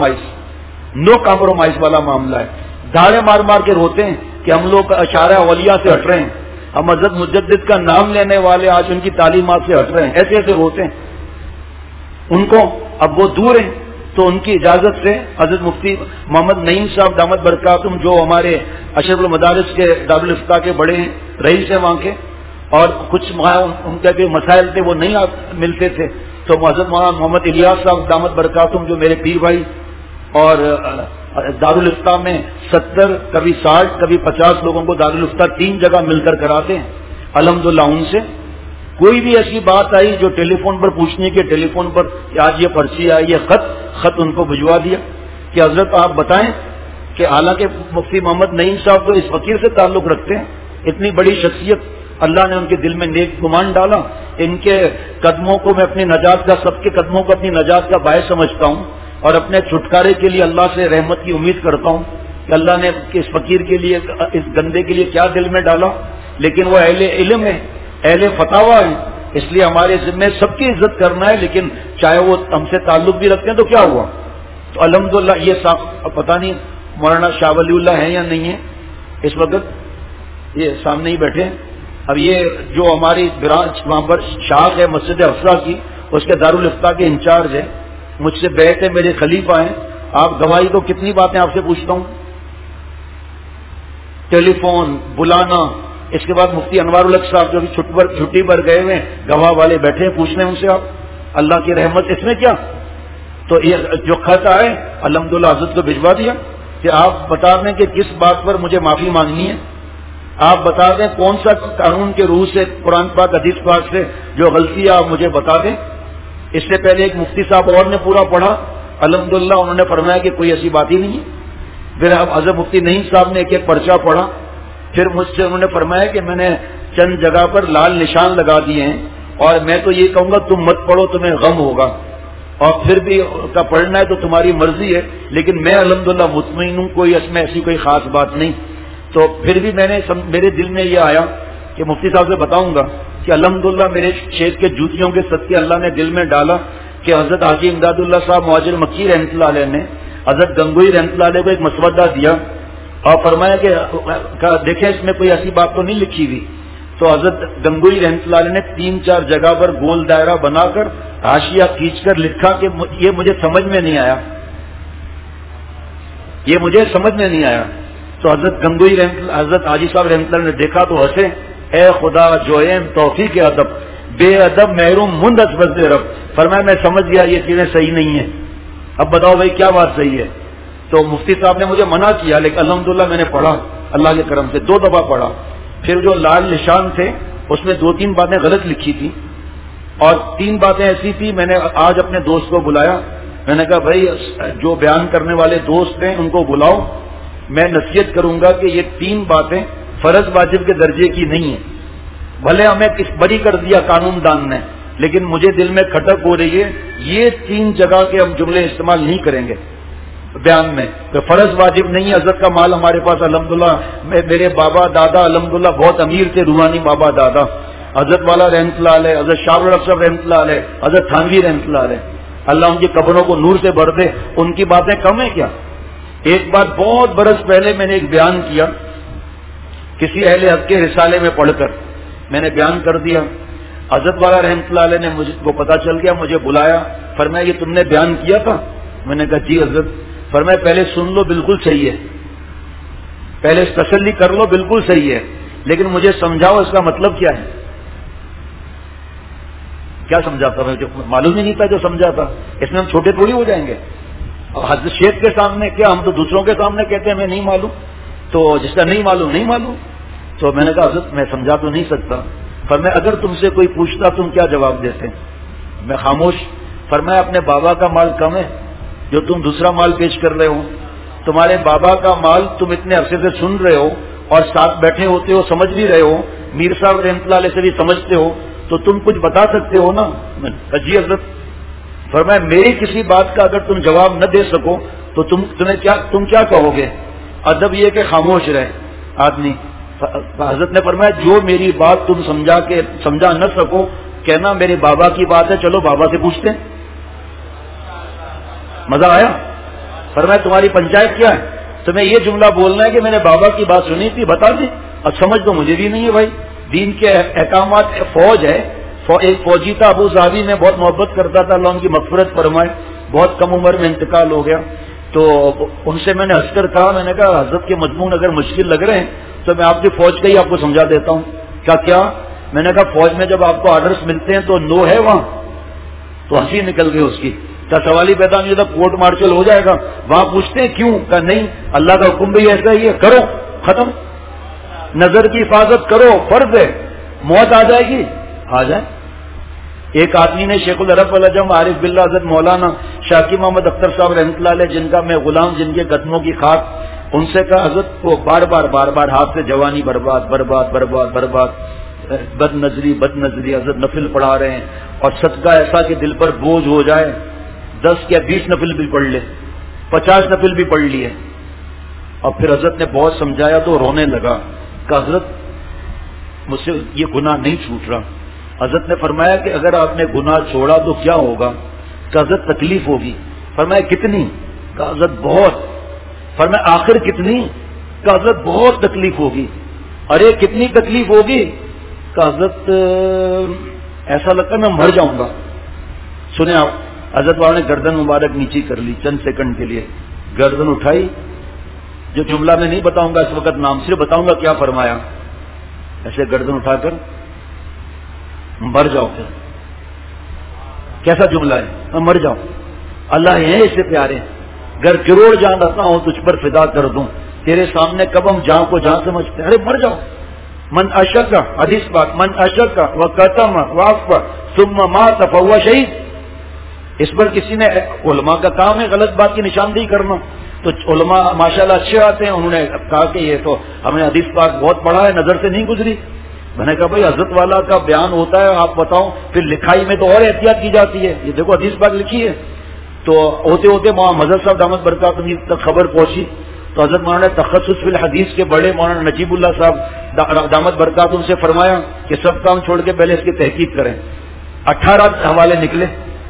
کمپرومائز والا معاملہ ہے۔ دھاڑے مار مار کے روتے ہیں کہ ہم لوگ اشارہ اولیاء سے ہٹ رہے ہیں، ہم حضرت مجدد کا نام لینے والے آج ان کی تعلیمات سے ہٹ رہے ہیں، ایسے ایسے روتے ہیں۔ ان کو اب وہ دور ہیں تو ان کی اجازت سے حضرت مفتی محمد نعیم صاحب دامت برکاتہم جو ہمارے اشرف المدارس کے دارالفتہ کے بڑے ہیں، رئیس ہیں وہاں کے، اور کچھ ان کے مسائل تھے وہ نہیں ملتے تھے، تو حضرت مولانا محمد الیاس صاحب دامت برکاتہم جو میرے پیر بھائی، اور دارالفتہ میں 70 کبھی 60 کبھی 50 لوگوں کو دارالفتہ 3 جگہ مل کر کراتے ہیں الحمدللہ۔ ان سے کوئی بھی ایسی بات آئی جو ٹیلی فون پر پوچھنے کے، ٹیلی فون پر کہ آج یہ پرچی آئی، یہ خط ان کو بھجوا دیا کہ حضرت آپ بتائیں کہ حالانکہ مفتی محمد نعیم صاحب تو اس فقیر سے تعلق رکھتے ہیں، اتنی بڑی شخصیت، اللہ نے ان کے دل میں نیک گمان ڈالا، ان کے قدموں کو میں اپنی نجات کا، سب کے قدموں کو اپنی نجات کا باعث سمجھتا ہوں، اور اپنے چھٹکارے کے لیے اللہ سے رحمت کی امید کرتا ہوں کہ اللہ نے اس فقیر کے لیے، اس گندے کے لیے کیا دل میں ڈالا، لیکن وہ اہل علم ہے، اہل فتاوی ہے، اس لیے ہمارے ذمہ سب کی عزت کرنا ہے، لیکن چاہے وہ ہم سے تعلق بھی رکھتے ہیں تو کیا ہوا۔ تو الحمدللہ یہ پتہ نہیں مولانا شاہ ولی اللہ ہیں یا نہیں ہے اس وقت، یہ سامنے ہی بیٹھے ہیں۔ اب یہ جو ہماری برانچ وہاں پر شاخ ہے مسجد افسرا کی، اس کے دارالفتہ کے انچارج ہے، مجھ سے بیٹھ ہے، میرے خلیفہ ہیں، آپ گواہی تو کتنی باتیں آپ سے پوچھتا ہوں، ٹیلی فون بلانا، اس کے بعد مفتی انوار الحق صاحب جو چھٹی پر گئے ہوئے گواہ والے بیٹھے ہیں، پوچھ لیں ان سے آپ، اللہ کی رحمت اس میں کیا۔ تو یہ جو خط آئے الحمدللہ حضرت کو بھجوا دیا کہ آپ بتا دیں کہ کس بات پر مجھے معافی مانگنی ہے، آپ بتا دیں کون سا قانون کے روح سے، قرآن پاک حدیث پاک سے جو غلطی ہے آپ مجھے بتا دیں۔ اس سے پہلے ایک مفتی صاحب اور نے پورا پڑھا الحمدللہ انہوں نے فرمایا کہ کوئی ایسی بات ہی نہیں ہے. پھر اب حضرت مفتی نعیم صاحب نے ایک ایک پرچہ پڑھا. پھر مجھ سے انہوں نے فرمایا کہ میں نے چند جگہ پر لال نشان لگا دیے ہیں اور میں تو یہ کہوں گا تم مت پڑھو, تمہیں غم ہوگا, اور پھر بھی کا پڑھنا ہے تو تمہاری مرضی ہے, لیکن میں الحمدللہ مطمئن ہوں, کوئی اس میں ایسی کوئی خاص بات نہیں. تو پھر بھی میرے دل میں یہ آیا کہ مفتی صاحب سے بتاؤں گا کہ الحمدللہ میرے شیخ کے جوتیوں کے صدقے اللہ نے دل میں ڈالا کہ حضرت حاجی امداد اللہ صاحب مہاجر مکی رحمۃ اللہ علیہ نے حضرت گنگوئی رحمۃ اللہ علیہ کو ایک مسودہ دیا اور فرمایا کہ دیکھیں اس میں کوئی ایسی بات تو نہیں لکھی ہوئی. تو حضرت گنگوئی رحمۃ اللہ علیہ نے 3-4 جگہ پر گول دائرہ بنا کر حاشیہ کھینچ کر لکھا کہ یہ مجھے سمجھ میں نہیں آیا, یہ مجھے سمجھ میں نہیں آیا. تو حضرت گنگوئی حضرت حاجی صاحب رحمۃ اللہ نے دیکھا تو ہنسے, اے خدا جویم توفیق ادب بے ادب محروم مند از فضل رب. فرمایا میں سمجھ گیا یہ چیزیں صحیح نہیں ہیں, اب بتاؤ بھائی کیا بات صحیح ہے. تو مفتی صاحب نے مجھے منع کیا, لیکن الحمدللہ میں نے پڑھا اللہ کے کرم سے 2 دفعہ پڑھا. پھر جو لال نشان تھے اس میں 2-3 باتیں غلط لکھی تھی اور 3 باتیں ایسی تھی. میں نے آج اپنے دوست کو بلایا, میں نے کہا بھائی جو بیان کرنے والے دوست ہیں ان کو بلاؤ, میں نصیحت کروں گا کہ یہ 3 باتیں فرض واجب کے درجے کی نہیں ہیں. بھلے ہمیں کس بری کر دیا قانون دان نے, لیکن مجھے دل میں کھٹک ہو رہی ہے یہ 3 جگہ کے ہم جملے استعمال نہیں کریں گے بیان میں. کہ فرض واجب نہیں, حضرت کا مال ہمارے پاس الحمدللہ, میرے بابا دادا الحمدللہ بہت امیر تھے, روحانی بابا دادا حضرت والا رحمۃ اللہ علیہ, حضرت شاہ صاحب رحمۃ اللہ علیہ, حضرت تھانوی رحمۃ اللہ علیہ, اللہ ان کی قبروں کو نور سے بھر دے. ان کی باتیں کم ہیں کیا؟ ایک بار بہت برس پہلے میں نے ایک بیان کیا کسی اہل حق کے رسالے میں پڑھ کر, میں نے بیان کر دیا. حضرت والا رحمۃ اللہ علیہ نے مجھے کو پتا چل گیا, مجھے بلایا, فرمایا یہ تم نے بیان کیا تھا؟ میں نے کہا جی حضرت. فرمایا پہلے سن لو بالکل صحیح ہے, پہلے تسلی کر لو بالکل صحیح ہے, لیکن مجھے سمجھاؤ اس کا مطلب کیا ہے. کیا سمجھاتا میں, جو معلوم ہی نہیں تھا جو سمجھا تھا. اس میں ہم چھوٹے تھوڑی ہو جائیں گے. حضرت شیخ کے سامنے کیا, ہم تو دوسروں کے سامنے کہتے ہیں ہمیں نہیں معلوم, تو جس کا نہیں معلوم نہیں معلوم. تو میں نے کہا حضرت میں سمجھا تو نہیں سکتا. فرمایا اگر تم سے کوئی پوچھتا تم کیا جواب دیتے؟ میں خاموش. فرمایا اپنے بابا کا مال کم ہے جو تم دوسرا مال پیش کر رہے ہو. تمہارے بابا کا مال تم اتنے عرصے سے سن رہے ہو اور ساتھ بیٹھے ہوتے ہو, سمجھ بھی رہے ہو, میر صاحب رحمۃ اللہ علیہ سے بھی سمجھتے ہو, تو تم کچھ بتا سکتے ہو نا. جی حضرت. فرمایا میری کسی بات کا اگر تم جواب نہ دے سکو تو تم کیا کہو گے؟ ادب یہ کہ خاموش رہے آدمی. حضرت نے فرمایا جو میری بات تم سمجھا نہ سکو کہنا میرے بابا کی بات ہے, چلو بابا سے پوچھتے ہیں. مزہ آیا؟ فرمایا تمہاری پنچایت کیا ہے؟ تمہیں یہ جملہ بولنا ہے کہ میں نے بابا کی بات سنی تھی, بتا دیں. اب سمجھ تو مجھے بھی نہیں ہے بھائی, دین کے احکامات. فوج ہے, ایک فوجی تھا ابو ظبی میں بہت محبت کرتا تھا, اللہ ان کی مغفرت فرمائے, بہت کم عمر میں انتقال ہو گیا. تو ان سے میں نے ہنس کر کہا, میں نے کہا حضرت کے مضمون اگر مشکل لگ رہے ہیں تو میں آپ کی فوج کا ہی آپ کو سمجھا دیتا ہوں. کیا میں نے کہا فوج میں جب آپ کو آرڈرز ملتے ہیں تو نو ہے وہاں, تو ہنسی نکل گئی اس کی. کیا سوال ہی پیدا نہیں ہوتا, کورٹ مارشل ہو جائے گا, وہاں پوچھتے ہیں کیوں؟ کہا نہیں, اللہ کا حکم بھی ایسا ہی ہے, کرو, ختم. نظر کی حفاظت کرو, فرض ہے. موت آ جائے گی, آ جائے. ایک آدمی نے شیخ العرب والعجم عارف باللہ حضرت مولانا شاکی محمد اختر صاحب رحمۃ اللہ علیہ, جن کا میں غلام, جن کے قدموں کی خاک, ان سے کہا حضرت کو بار بار ہاتھ سے جوانی برباد, بد نظری حضرت نفل پڑھا رہے ہیں, اور صدقہ ایسا کہ دل پر بوجھ ہو جائے, 10 یا 20 نفل بھی پڑھ لے, 50 نفل بھی پڑھ لیے. اور پھر حضرت نے بہت سمجھایا تو رونے لگا. کہ حضرت مجھ سے یہ گناہ نہیں چھوٹ رہا. حضرت نے فرمایا کہ اگر آپ نے گناہ چھوڑا تو کیا ہوگا؟ کہ حضرت تکلیف ہوگی. فرمایا کتنی؟ کہ حضرت بہت. فرمایا آخر کتنی؟ کہ حضرت بہت تکلیف ہوگی. ارے کتنی تکلیف ہوگی؟ کہ حضرت ایسا لگتا ہے میں مر جاؤں گا. سنیں آپ, حضرت والا نے گردن مبارک نیچی کر لی, چند سیکنڈ کے لیے گردن اٹھائی. جو جملہ میں نہیں بتاؤں گا اس وقت, نام صرف بتاؤں گا کیا فرمایا. ایسے گردن اٹھا کر مر جاؤ. پھر کیسا جملہ ہے, میں مر جاؤں, اللہ ہے اس سے پیارے, گر کروڑ جان رہتا ہوں تجھ پر فدا کر دوں, تیرے سامنے کب ہم جان کو جان سمجھتے. ارے مر جاؤ. من اشک حدیث پاک, من اشک و قتم واف ثم مات فهو شہید. اس پر کسی نے، علماء کا کام ہے غلط بات کی نشاندہی کرنا، تو علماء ماشاءاللہ اچھے آتے ہیں، انہوں نے کہا کہ یہ تو ہم نے حدیث پاک بہت پڑھا ہے، نظر سے نہیں گزری. میں نے کہا بھائی حضرت والا کا بیان ہوتا ہے، آپ بتاؤ، پھر لکھائی میں تو اور احتیاط کی جاتی ہے. یہ دیکھو حدیث پاک لکھی ہے. تو ہوتے ہوتے مظہر صاحب دامت برکاتہ تک خبر پہنچی، تو حضرت مولانا تخصص فی الحدیث کے بڑے مولانا نجیب اللہ صاحب دامت برکاتہ ان سے فرمایا کہ سب کام چھوڑ کے پہلے اس کی تحقیق کریں. 18 حوالے نکلے،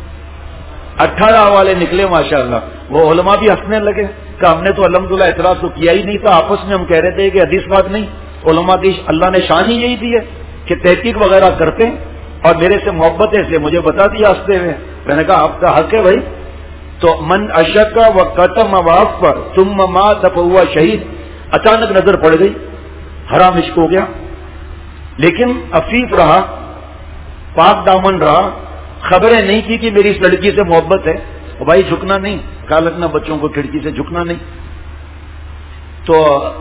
18 حوالے نکلے ماشاءاللہ. وہ علماء بھی ہنسنے لگے کہ ہم نے تو الحمدللہ اعتراض تو کیا ہی نہیں تھا، آپس میں ہم کہہ رہے تھے کہ حدیث بات نہیں. علماء کی اللہ نے شان ہی یہی دی ہے کہ تحقیق وغیرہ کرتے ہیں، اور میرے سے محبت ہے، سے مجھے بتا دیا ہنستے ہوئے. میں نے کہا آپ کا حق ہے بھائی. تو من اشک و قتم مواف پر ثم مات فہو شہید. اچانک نظر پڑ گئی، حرام عشق ہو گیا، لیکن عفیف رہا، پاک دامن رہا، خبریں نہیں کی کہ میری اس لڑکی سے محبت ہے. اور بھائی جھکنا نہیں، کہا لگنا بچوں کو کھڑکی سے جھکنا نہیں. تو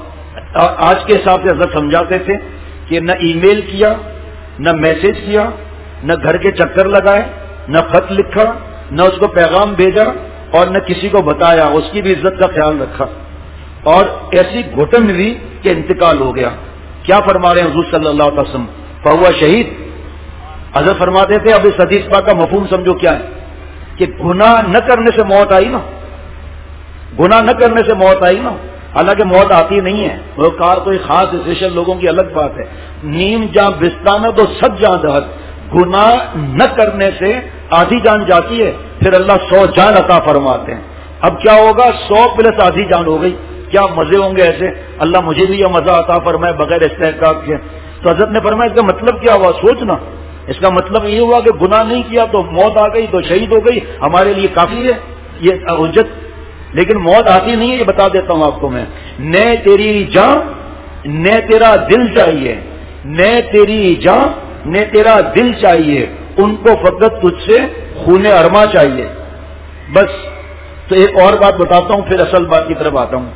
آج کے حساب سے حضرت سمجھاتے تھے کہ نہ ای میل کیا، نہ میسج کیا، نہ گھر کے چکر لگائے، نہ خط لکھا، نہ اس کو پیغام بھیجا، اور نہ کسی کو بتایا، اس کی بھی عزت کا خیال رکھا. اور ایسی گھٹن ہوئی کہ انتقال ہو گیا. کیا فرما رہے ہیں حضور صلی اللہ علیہ وسلم؟ فہو شہید. حضرت فرماتے تھے اب اس حدیث پاک کا مفہوم سمجھو کیا ہے، کہ گناہ نہ کرنے سے موت آئی نا، گناہ نہ کرنے سے موت آئی نا. حالانکہ موت آتی نہیں ہے، وہ کار کوئی خاص اسپیشل لوگوں کی الگ بات ہے. نیم جاں بستانہ تو سب جاں دہت. گناہ نہ کرنے سے آدھی جان جاتی ہے، پھر اللہ 100 جان عطا فرماتے ہیں. اب کیا ہوگا؟ 100 پلس آدھی جان ہو گئی. کیا مزے ہوں گے ایسے. اللہ مجھے بھی یہ مزہ عطا فرمائے بغیر استحقاق کے. تو حضرت نے فرمایا اس کا مطلب کیا ہوا؟ سوچنا. اس کا مطلب یہ ہوا کہ گناہ نہیں کیا تو موت آ گئی تو شہید ہو گئی، ہمارے لیے کافی ہے یہ حجت. لیکن موت آتی نہیں ہے، یہ بتا دیتا ہوں آپ کو میں. نہ تیری جان نہ تیرا دل چاہیے، نہ تیری جان نہ تیرا دل چاہیے، ان کو فقط تجھ سے خون ارما چاہیے بس. تو ایک اور بات بتاتا ہوں، پھر اصل بات کی طرف آتا ہوں.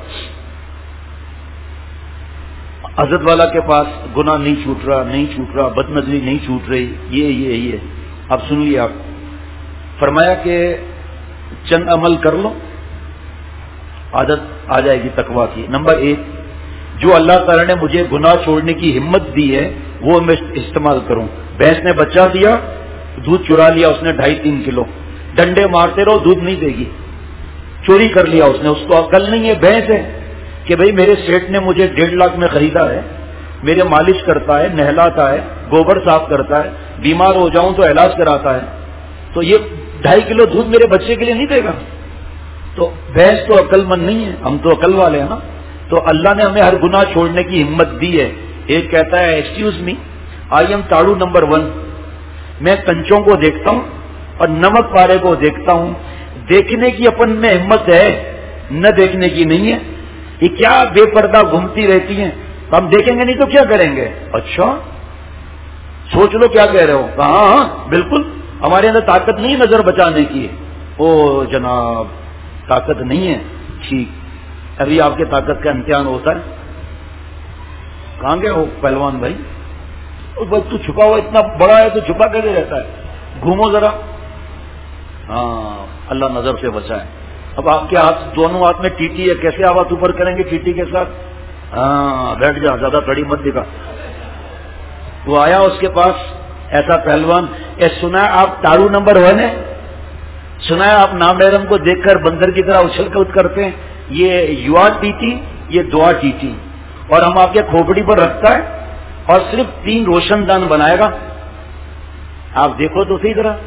حضرت والا کے پاس گناہ نہیں چھوٹ رہا، نہیں چھوٹ رہا، بد نظری نہیں چھوٹ رہی، یہ اب سن لیا. آپ فرمایا کہ چند عمل کر لو، عادت آ جائے گی تقویٰ کی. نمبر 1، جو اللہ تعالیٰ نے مجھے گناہ چھوڑنے کی ہمت دی ہے وہ میں استعمال کروں. بھینس نے بچہ دیا، دودھ چرا لیا اس نے 2.5-3 کلو، ڈنڈے مارتے رہو دودھ نہیں دے گی. چوری کر لیا اس نے، اس کو عقل نہیں ہے، بھینس ہے کہ بھئی میرے سیٹ نے مجھے 1.5 لاکھ میں خریدا ہے، میرے مالش کرتا ہے، نہلاتا ہے، گوبر صاف کرتا ہے، بیمار ہو جاؤں تو علاج کراتا ہے، تو یہ 2.5 کلو دودھ میرے بچے کے لیے نہیں دے گا. تو بھینس تو عقل مند نہیں ہے، ہم تو عقل والے ہیں نا. تو اللہ نے ہمیں ہر گناہ چھوڑنے کی ہمت دی ہے. ایک کہتا ہے ایکسکیوز می آئی ایم تاڑو نمبر 1. میں کنچوں کو دیکھتا ہوں اور نمک پارے کو دیکھتا ہوں. دیکھنے کی اپن میں ہمت ہے، نہ دیکھنے کی نہیں ہے. یہ کیا بے پردہ گھومتی رہتی ہیں، ہم دیکھیں گے نہیں تو کیا کریں گے. اچھا سوچ لو کیا کہہ رہے ہو. ہاں بالکل، ہمارے اندر طاقت نہیں نظر بچانے کی. او جناب طاقت نہیں ہے، ٹھیک، ابھی آپ کے طاقت کا امتحان ہوتا ہے. کہاں گئے ہو پہلوان بھائی؟ تو چھپا ہوا اتنا بڑا ہے تو چھپا کیسے رہتا ہے؟ گھومو ذرا. ہاں اللہ نظر سے بچائے. اب آپ کے ہاتھ دونوں ہاتھ میں ٹیٹی ہے، کیسے آواز اوپر کریں گے ٹیٹی کے ساتھ؟ ہاں بیٹھ جا، زیادہ کڑی مت دکھا. وہ آیا اس کے پاس ایسا پہلوان، سنا آپ تاڑو نمبر 1 ہے، سنا ہے آپ نامحرم کو دیکھ کر بندر کی طرح اچھل کود کرتے ہیں، یہ یوا ٹیٹی، یہ دعا ٹیٹی، اور ہم آپ کے کھوپڑی پر رکھتا ہے اور صرف 3 روشن دان بنائے گا. آپ دیکھو تو صحیح طرح.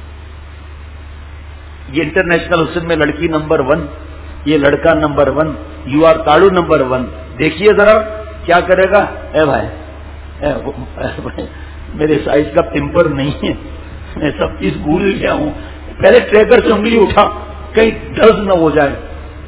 یہ انٹرنیشنل حسن میں لڑکی نمبر 1، یہ لڑکا نمبر 1، یو آر تاڑو نمبر 1. دیکھیے ذرا کیا کرے گا. اے بھائی میرے سائز کا ٹمپر نہیں ہے، میں سب چیز بھول گیا ہوں. پہلے ٹریکر سے انگلی اٹھا کہیں درد نہ ہو جائے.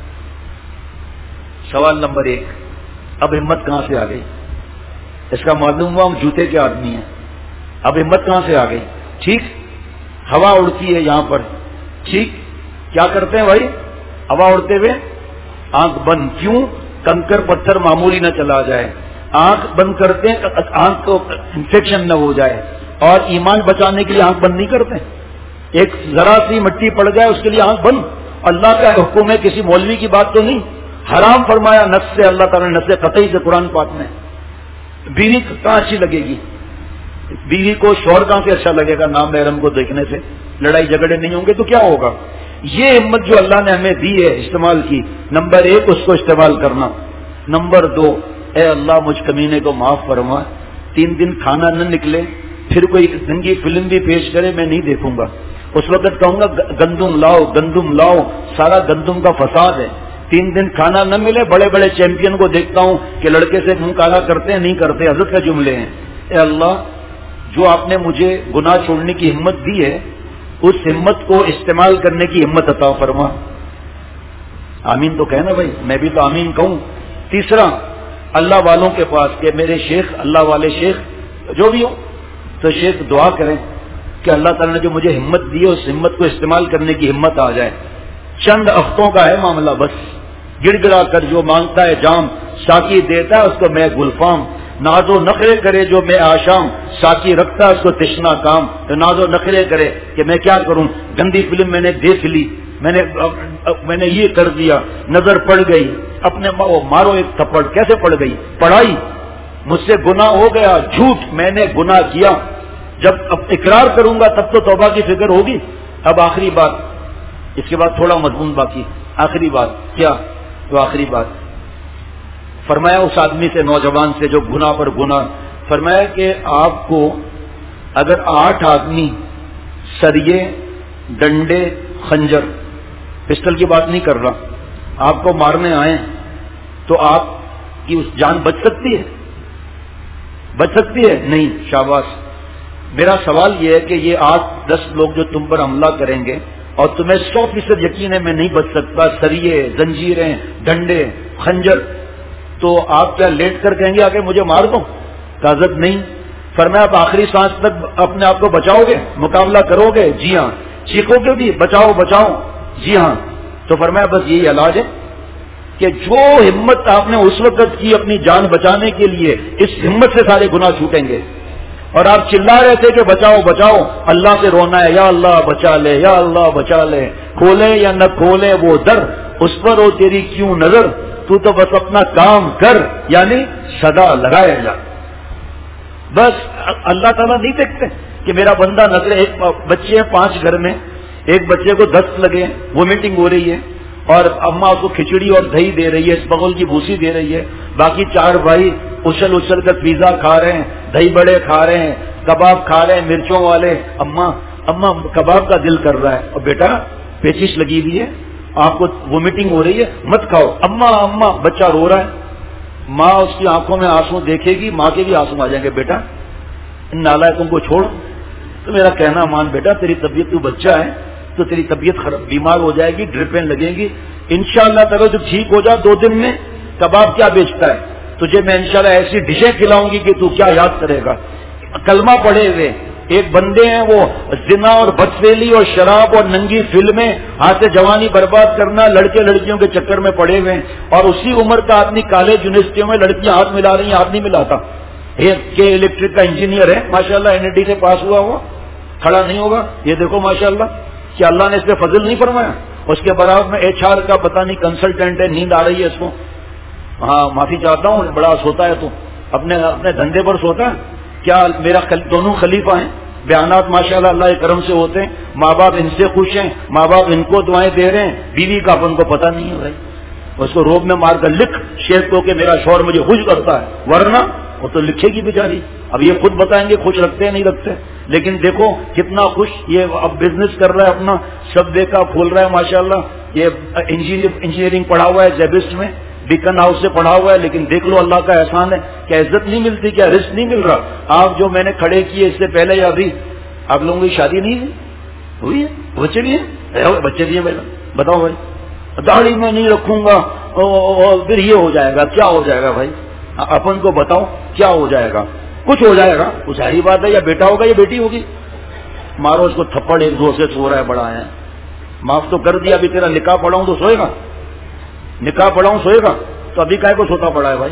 سوال نمبر 1، اب ہمت کہاں سے آ گئی؟ اس کا معلوم ہوا ہم جوتے کے آدمی ہیں. اب ہمت کہاں سے آ گئی؟ ٹھیک، ہوا اڑتی ہے یہاں پر، ٹھیک، کیا کرتے ہیں بھائی؟ ہوا اڑتے ہوئے آنکھ بند. کیوں؟ کنکر پتھر معمولی نہ چلا جائے. آنکھ بند کرتے ہیں آنکھ کو انفیکشن نہ ہو جائے. اور ایمان بچانے کے لیے آنکھ بند نہیں کرتے. ایک ذرا سی مٹی پڑ جائے اس کے لیے آنکھ بند. اللہ کا حکم ہے, کسی مولوی کی بات تو نہیں. حرام فرمایا نص سے, اللہ تعالیٰ نے نص قطعی سے قرآن پاک میں. بیوی کہاں اچھی لگے گی؟ بیوی کو شوہر کہاں سے اچھا لگے گا؟ نام محرم کو دیکھنے سے لڑائی جھگڑے نہیں ہوں گے تو کیا ہوگا؟ یہ ہمت جو اللہ نے ہمیں دی ہے استعمال کی. نمبر 1 اس کو استعمال کرنا. نمبر 2 اے اللہ مجھ کمینے کو معاف فرما, 3 دن کھانا نہ نکلے, پھر کوئی ننگی فلم بھی پیش کرے میں نہیں دیکھوں گا. اس وقت کہوں گا گندم لاؤ گندم لاؤ, سارا گندم کا فساد ہے. 3 دن کھانا نہ ملے, بڑے بڑے چیمپئن کو دیکھتا ہوں کہ لڑکے سے منہ کالا کرتے ہیں, نہیں کرتے. حضرت کا جملے ہیں. اے اللہ جو آپ نے مجھے گناہ چھوڑنے کی ہمت دی ہے اس ہمت کو استعمال کرنے کی ہمت عطا فرما. آمین تو کہنا بھائی, میں بھی تو آمین کہوں. تیسرا اللہ والوں کے پاس کہ میرے شیخ, اللہ والے شیخ جو بھی ہو, تو شیخ دعا کریں کہ اللہ تعالیٰ نے جو مجھے ہمت دی ہے اس ہمت کو استعمال کرنے کی ہمت آ جائے. چند ہفتوں کا ہے معاملہ, بس گڑ گڑا کر جو مانگتا ہے جام, ساقی دیتا ہے اس کو میں گلفام. ناز و نخرے کرے جو میں آشام, ساقی رکھتا ہے اس کو تشنا کام. تو ناز و نخرے کرے کہ میں کیا کروں, گندی فلم میں نے دیکھ لی, میں نے یہ کر دیا, نظر پڑ گئی, اپنے مارو ایک تھپڑ. کیسے پڑ گئی؟ پڑھائی. مجھ سے گناہ ہو گیا, جھوٹ, میں نے گناہ کیا. جب اب اقرار کروں گا تب تو توبہ کی فکر ہوگی. اب آخری بات, اس کے بعد تھوڑا مضمون باقی. آخری بات کیا؟ تو آخری بات فرمایا اس آدمی سے, نوجوان سے جو گناہ پر گناہ, فرمایا کہ آپ کو اگر 8 آدمی سریے, ڈنڈے, خنجر, پسٹل کی بات نہیں کر رہا, آپ کو مارنے آئیں تو آپ کی اس جان بچ سکتی ہے؟ بچ سکتی ہے؟ نہیں. شاباش. میرا سوال یہ ہے کہ یہ 8-10 لوگ جو تم پر حملہ کریں گے اور تمہیں 100% یقین ہے میں نہیں بچ سکتا, سریے, زنجیریں, ڈنڈے, خنجر, تو آپ کیا لیٹ کر کہیں گے آگے مجھے مار دو؟ حضرت نہیں. فرمایا آپ آخری سانس تک اپنے آپ کو بچاؤ گے, مقابلہ کرو گے؟ جی ہاں. چیخو گے بھی بچاؤ بچاؤ؟ جی ہاں. تو فرمایا بس یہی علاج ہے کہ جو ہمت آپ نے اس وقت کی اپنی جان بچانے کے لیے, اس ہمت سے سارے گناہ چھوٹیں گے. اور آپ چلا رہے تھے کہ بچاؤ بچاؤ, اللہ سے رونا ہے, یا اللہ بچا لے, یا اللہ بچا لے. کھولے یا نہ کھولے وہ در, اس پر ہو تیری کیوں نظر, تو تو بس اپنا کام کر, یعنی صدا لگائے جا. بس اللہ تعالیٰ نہیں دیکھتے کہ میرا بندہ نظر. ایک بچے ہیں 5 گھر میں, ایک بچے کو دست لگے, وومیٹنگ ہو رہی ہے, اور اماں اس کو کھچڑی اور دہی دے رہی ہے, بغل کی بھوسی دے رہی ہے. باقی 4 بھائی اچھل اچھل کر پیزا کھا رہے ہیں, دہی بڑے کھا رہے ہیں, کباب کھا رہے ہیں مرچوں والے. اماں کباب کا دل کر رہا ہے, اور بیٹا پیچش لگی ہوئی ہے, آپ کو وومیٹنگ ہو رہی ہے, مت کھاؤ. اماں بچہ رو رہا ہے, ماں اس کی آنکھوں میں آنسو دیکھے گی, ماں کے بھی آنسو آ جائیں گے, بیٹا ان نالائقوں کو چھوڑ. تو میرا کہنا مان بیٹا, تیری طبیعت, تو بچہ ہے تو تیری طبیعت خراب, بیمار ہو جائے گی, ڈرپیں لگیں گی. انشاءاللہ تعالیٰ جب ٹھیک ہو جا 2 دن میں, کباب کیا بیچتا ہے, تجھے میں انشاءاللہ ایسی ڈشیں کھلاؤں گی کہ تو کیا یاد کرے گا. کلمہ پڑھے ہوئے ایک بندے ہیں, وہ زنا اور بدفعلی اور شراب اور ننگی فلمیں, ہاتھ سے جوانی برباد کرنا, لڑکے لڑکیوں کے چکر میں پڑے ہوئے ہیں. اور اسی عمر کا آدمی کالج یونیورسٹیوں میں لڑکیاں ہاتھ ملا رہی ہیں, ہاتھ نہیں ملاتا. کہ الیکٹرک کا انجینئر ہے ماشاءاللہ, NIT سے پاس ہوا ہوا, کھڑا نہیں ہوگا. یہ دیکھو ماشاءاللہ, کیا اللہ نے اس پہ فضل نہیں فرمایا؟ اس کے برابر میں HR کا پتہ نہیں کنسلٹنٹ ہے, نیند آ رہی ہے اس کو. ہاں معافی چاہتا ہوں, بڑا سوتا ہے تو اپنے دھندے پر سوتا ہے کیا؟ میرا دونوں خلیفہ ہیں, بیانات ماشاءاللہ اللہ کے کرم سے ہوتے ہیں, ماں باپ ان سے خوش ہیں, ماں باپ ان کو دعائیں دے رہے ہیں, بیوی کا اپن کو پتہ نہیں ہے بھائی. اس کو روب میں مار کر لکھ شیخ کو کہ میرا شوہر مجھے خوش کرتا ہے, ورنہ وہ تو لکھے گی بیچاری. اب یہ خود بتائیں گے خوش رکھتے ہیں نہیں رکھتے, لیکن دیکھو کتنا خوش. یہ اب بزنس کر رہا ہے اپنا, سب دیکھا پھول رہا ہے ماشاءاللہ. یہ انجینئرنگ پڑھا ہوا ہے زیبسٹ میں, بیکن ہاؤس سے پڑھا ہوا ہے. لیکن دیکھ لو اللہ کا احسان ہے, کیا عزت نہیں ملتی, کیا رزق نہیں مل رہا. آپ جو میں نے کھڑے کیے اس سے پہلے یا ابھی, آپ لوگوں کی شادی نہیں ہوئی ہے؟ بچے بھی ہیں, بچے بھی ہیں. بتاؤ بھائی, داڑھی میں نہیں رکھوں گا پھر یہ ہو جائے گا, کیا ہو جائے گا بھائی؟ اپن کو بتاؤ کیا ہو جائے گا؟ کچھ ہو جائے گا. وہ ظاہری بات ہے, یا بیٹا ہوگا یا بیٹی ہوگی. مارو اس کو تھپڑ, 1-2 سے سو رہا ہے, بڑا ہے, معاف تو کر دیا. ابھی تیرا نکاح پڑھاؤں تو سوئے گا, نکاح پڑھاؤں سوئے گا, تو ابھی کائے کو سوتا پڑا ہے بھائی؟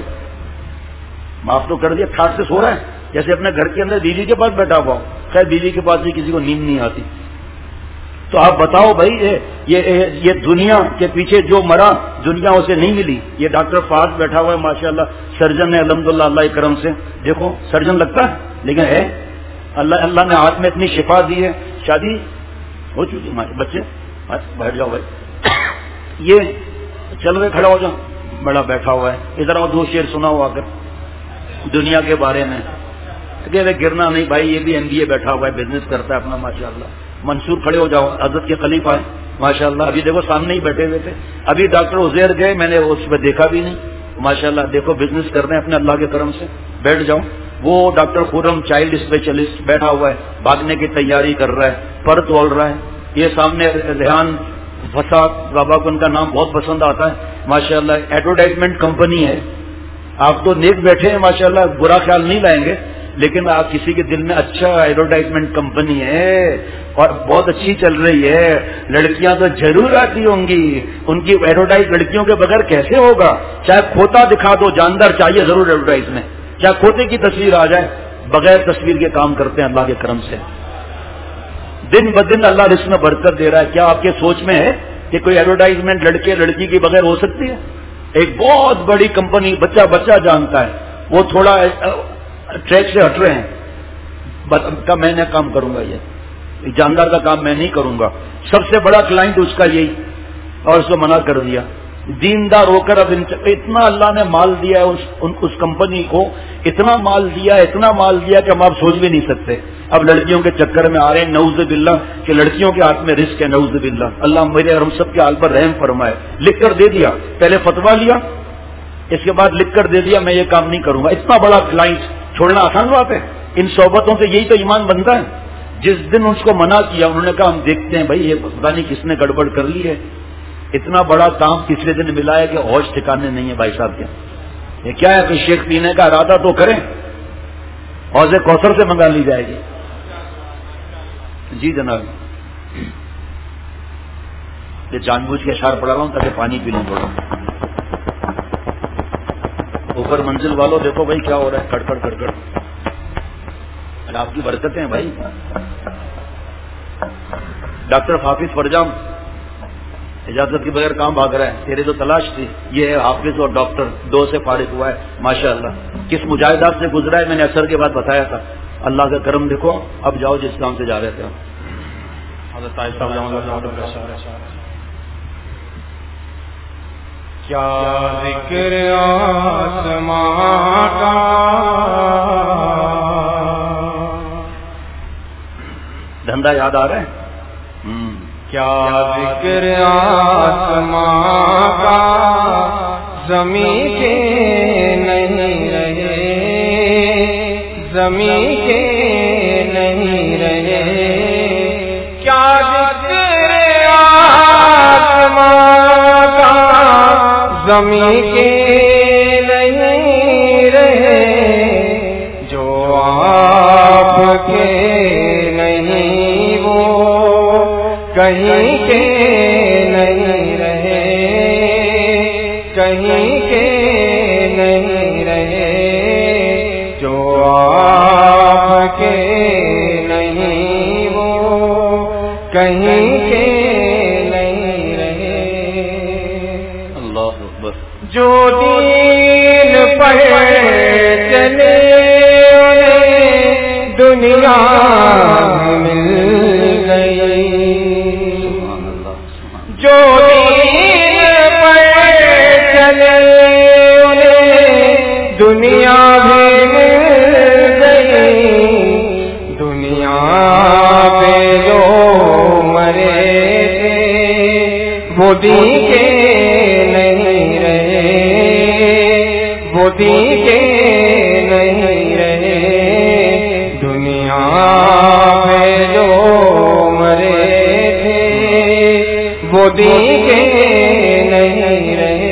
معاف تو کر دیا, کھاٹ سے سو رہا ہے, جیسے اپنے گھر کے اندر بیوی کے پاس بیٹھا ہوا. خیر بیوی کے پاس بھی کسی کو نیند نہیں آتی, تو آپ بتاؤ بھائی یہ دنیا کے پیچھے جو مرا دنیا اسے نہیں ملی. یہ ڈاکٹر فاض بیٹھا ہوا ہے ماشاءاللہ, سرجن ہے الحمدللہ, اللہ کے کرم سے. دیکھو سرجن لگتا ہے لیکن ہے, اللہ نے ہاتھ میں اتنی شفا دی ہے. شادی ہو چکی بچے بیٹھ جاؤ بھائی. یہ چل رہے کھڑا ہو جاؤ, بڑا بیٹھا ہوا ہے. ادھر وہ 2 شعر سنا ہوا کر دنیا کے بارے میں. گرنا نہیں بھائی, یہ بھی MBA بیٹھا ہوا ہے, بزنس کرتا ہے اپنا ماشاءاللہ. منصور کھڑے ہو جاؤ, حضرت کے خلیفہ ہیں ماشاءاللہ. ابھی دیکھو سامنے ہی بیٹھے ہوئے تھے. ابھی ڈاکٹر عزیر گئے, میں نے اس پہ دیکھا بھی نہیں ماشاءاللہ. دیکھو بزنس کر رہے ہیں اپنے اللہ کے کرم سے. بیٹھ جاؤ. وہ ڈاکٹر خورم چائلڈ اسپیشلسٹ بیٹھا ہوا ہے, بھاگنے کی تیاری کر رہا ہے, پر تول رہا ہے. یہ سامنے ریحان فساد بابا کو ان کا نام بہت پسند آتا ہے ماشاءاللہ. ایڈورٹائزمنٹ کمپنی ہے. آپ تو نیک بیٹھے ہیں ماشاءاللہ, برا خیال نہیں لائیں گے, لیکن آپ کسی کے دل میں اچھا ایڈورٹائزمنٹ کمپنی ہے اور بہت اچھی چل رہی ہے. لڑکیاں تو ضرور آتی ہوں گی, ان کی ایڈورٹائز لڑکیوں کے بغیر کیسے ہوگا. چاہے کھوتا دکھا دو, جاندار چاہیے ضرور ایڈورٹائز میں, چاہے کھوتے کی تصویر آ جائے, بغیر تصویر کے کام کرتے ہیں اللہ کے کرم سے. دن بدن اللہ رزق میں برکت دے رہا ہے. کیا آپ کے سوچ میں ہے کہ کوئی ایڈورٹائزمنٹ لڑکے لڑکی کے بغیر ہو سکتی ہے؟ ایک بہت بڑی کمپنی, بچہ جانتا ہے, وہ تھوڑا ٹریک سے ہٹ رہے ہیں, میں نے کام کروں گا, یہ جاندار کا کام میں نہیں کروں گا. سب سے بڑا کلائنٹ اس کا یہی, اور اس کو منع کر دیا. دیندار ہو کر اب اتنا اللہ نے مال دیا ہے اس کمپنی کو, اتنا مال دیا کہ ہم آپ سوچ بھی نہیں سکتے. اب لڑکیوں کے چکر میں آ رہے ہیں نعوذ باللہ, کہ لڑکیوں کے ہاتھ میں رزق ہے نعوذ باللہ. اللہ میرے اور ہم سب کے حال پر رحم فرمائے. لکھ کر دے دیا, پہلے فتویٰ لیا, اس کے بعد لکھ کر دے دیا میں یہ کام نہیں کروں گا. اتنا بڑا کلائنٹ چھوڑنا آسان بات ہے؟ ان صحبتوں سے یہی تو ایمان بنتا ہے. جس دن اس کو منع کیا, انہوں نے کہا ہم دیکھتے ہیں بھائی یہ پتہ نہیں کس نے گڑبڑ کر لی ہے. اتنا بڑا کام تیسرے دن ملا ہے کہ ہوش ٹھکانے نہیں ہے بھائی صاحب کے. یہ کیا ہے کہ شیخ پینے کا ارادہ تو کریں, حوض کوثر سے منگا لی جائے گی. جی جناب, یہ جان بوجھ کے اشعار پڑھا رہا ہوں تاکہ پانی پی لوں تھوڑا. اوپر منزل والوں دیکھو بھائی کیا ہو رہا ہے, کڑکڑ کڑکڑ. اور آپ کی برکتیں ہیں بھائی. ڈاکٹر حافظ فرجام اجازت کے بغیر کام بھاگ رہا ہے, تیرے تو تلاش تھی. یہ ہے حافظ اور ڈاکٹر, 2 سے فارغ ہوا ہے ماشاءاللہ. کس مجاہدات سے گزرا ہے میں نے اثر کے بعد بتایا تھا. اللہ کا کرم دیکھو, اب جاؤ جس کام سے جا رہے تھے. کیا ذکر آسماں کا, دھندا یاد آ رہا ہے؟ کیا ذکر آسماں کا, زمین کے نہیں رہے, زمین کے نہیں رہے. کیا ذکر آسماں کا, زمین کے نہیں رہے. جو آپ کے نہیں وہ کہیں کے نہیں رہے, کہیں کے نہیں رہے. جو آپ کے نہیں وہ کہیں کے نہیں رہے. اللہ اکبر. جو دین پر چلے انہیں دنیا مل گئی, جو دین پر چلے انہیں دنیا بھی مل گئی. دنیا پہ جو مرے تھے وہ دین کے نہیں رہے, وہ دین کے نہیں رہے. دنیا پہ جو مرے تھے وہ دین کے نہیں رہے.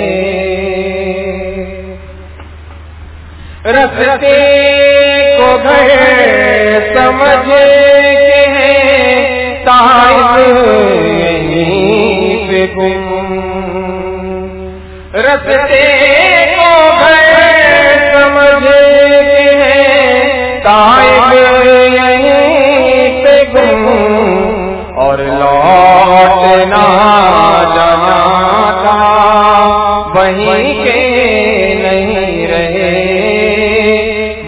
رستے کو گھر سمجھ کے ہیں طائف یہیں پہ گم. رستے کو گھر سمجھ کے ہیں طائف یہیں پہ گم. اور